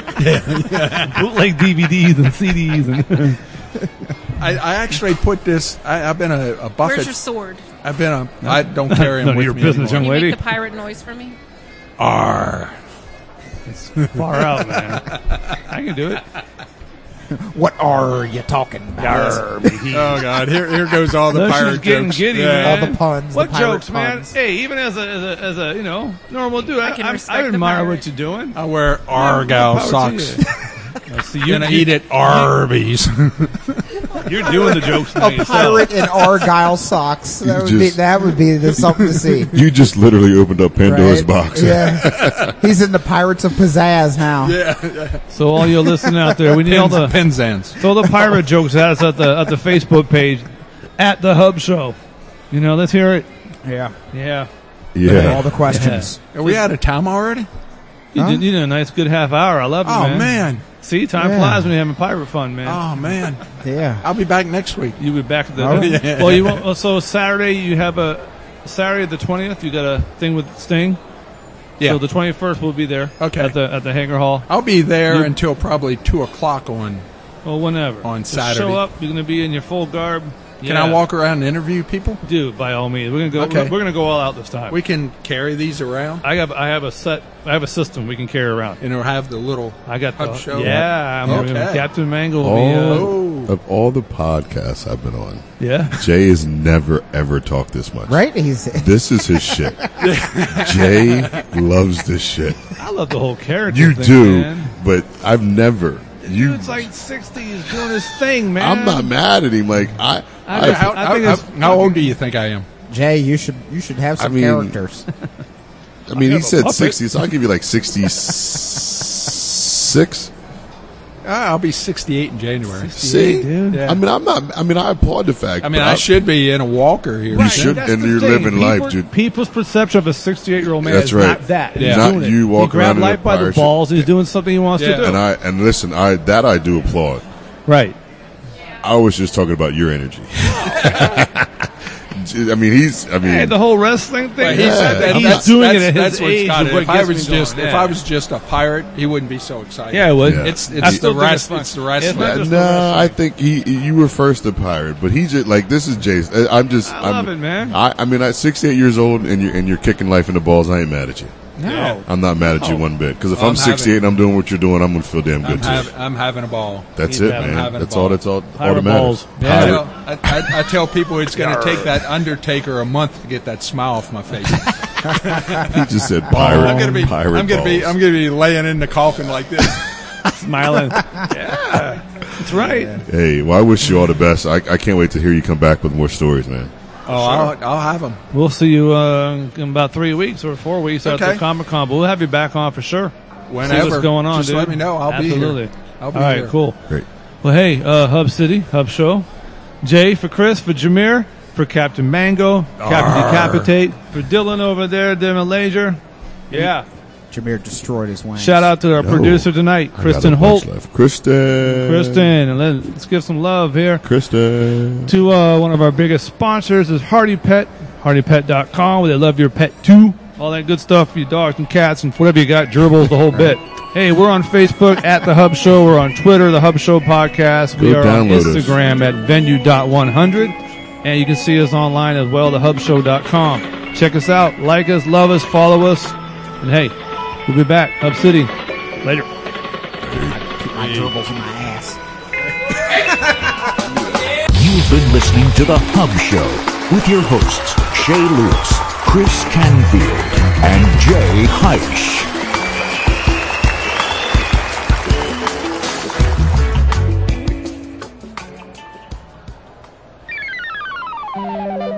bootleg D V Ds and C Ds and. I, I actually put this. I, I've been a, a Where's Buffett. your sword? I've been a. I don't carry him None of with your me business, anymore. young Can you lady. make the pirate noise for me? Arr. Far out, man. I can do it. What are you talking about? Oh God! Here, here goes all the That's just pirate getting jokes. giddy, Yeah. man. All the puns, What the pirate jokes, man? puns. Hey, even as a, as a as a you know normal dude, I, I can I, respect I the admire pirate. what you're doing. I wear Argyle Power to socks, you. I see you, and I you- eat at Arby's. You're doing the jokes now A yourself. pirate in Argyle socks. That would be just- that would be the, something to see. You just literally opened up Pandora's right? box. Yeah, he's in the Pirates of Pizzazz now. So all you listening out there, we need all the Penzance. throw the pirate jokes at us at the at the Facebook page at the Hub Show. You know, let's hear it. Yeah. Yeah. Yeah. All the questions. Are we out of time already? You, Huh? did, you did a nice good half hour. I love it, Oh, man. man. See, time Yeah. flies when you're having pirate fun, man. Oh, man. Yeah. I'll be back next week. You'll be back at the. Oh. Yeah. Well, you won't, so Saturday you have a Saturday the twentieth. You got a thing with Sting. Yeah. So the twenty-first we'll be there. Okay. At the at the Hanger Hall. I'll be there You- until probably two o'clock on. Well, whenever On Just Saturday. show up. You're going to be in your full garb. Can Yeah. I walk around and interview people? Do by all means. We're gonna go. Okay. We're, we're gonna go all out this time. We can carry these around I have I have a set. I have a system we can carry around. and it'll have the little I got hub the show. Yeah, I'm Okay. gonna- Captain Mango will be. Uh, All of all the podcasts I've been on, yeah. Jay has never ever talked this much. Right? He's This is his shit. Jay loves this shit. I love the whole character. You thing, do, man. but I've never. You, Dude's like sixty. He's doing his thing, man. I'm not mad at him. Like I, I- I, How, I how, think how, it's how old do you think I am? Jay, you should you should have some I mean- characters. I mean, he have a said puppet. sixty, so I'll give you like sixty-six. Ah, I'll be sixty-eight in January. See, dude. Yeah. I mean, I'm not. I mean, I applaud the fact. I mean, but I should be in a walker here. You should, That's and the you're thing. living life, People's- dude. People's perception of a sixty-eight-year-old man That's is right. not that. Yeah. He's Not doing it. you walk he grabbed around in a life by the pirate balls. ship. He's doing something he wants Yeah. to do. And I and listen, I that I do applaud. right. I was just talking about your energy. I mean, he's. I mean, Hey, the whole wrestling thing. But Yeah. he's, that, he's that's, doing that's, it at that's his what's age. got is it. what If I gets was me just going. if Yeah. I was just a pirate, he wouldn't be so excited. yeah, I would. Yeah. It's I it's still the think rest. fun. It's the wrestling. It's not just the nah, wrestling. I think he. You were first a pirate, but he just like this is Jay's. I- I'm just. I love I'm, it, man. I, I mean, at sixty-eight years old, and you're and you're kicking life in the balls. I ain't mad at you. No. I'm not mad at you one bit. Because if Well, I'm I'm sixty-eight having- and I'm doing what you're doing, I'm gonna feel damn I'm, good too. hav- I'm having a ball. That's He's it, having- man. having a That's ball. all. That's all. all Pirate that matters. balls. I Yeah. tell, I, I, I tell people it's going to take that Undertaker a month to get that smile off my face. He just said pirate. I'm going to be. pirate I'm going to be. balls. I'm going to be laying in the coffin like this. Smiling. Yeah. That's right. Hey, well, I wish you all the best. I, I can't wait to hear you come back with more stories, man. Oh, I'll, I'll have them. We'll see you uh, in about three weeks or four weeks Okay. after Comic Con. But we'll have you back on for sure. Whenever. See what's going on, Just dude. let me know. I'll Absolutely. be here. I'll be All right, here. cool. Great. Well, hey, uh, Hub City, Hub Show. Jay for Chris, for Jameer, for Captain Mango, Captain Decapitate, for Dylan over there, Dylan Laser. Yeah. Jameer destroyed his wings. Shout out to our No. producer tonight, I Kristen got a bunch Holt. left. Kristen. Kristen, and let, let's give some love here Kristen. to uh, one of our biggest sponsors is Hardy Pet, hardy pet dot com, where they love your pet too. All that good stuff for your dogs and cats and whatever you got, gerbils, the whole bit. Hey, we're on Facebook at The Hub Show. We're on Twitter, The Hub Show Podcast. We Go are on download us. Instagram at venue dot one hundred. And you can see us online as well, the hub show dot com. Check us out, like us, love us, follow us. And hey, we'll be back. Hub City. Later. Keep my gerbils in my ass. You've been listening to The Hub Show with your hosts, Shay Lewis, Chris Canfield, and Jay Heisch. Thank you.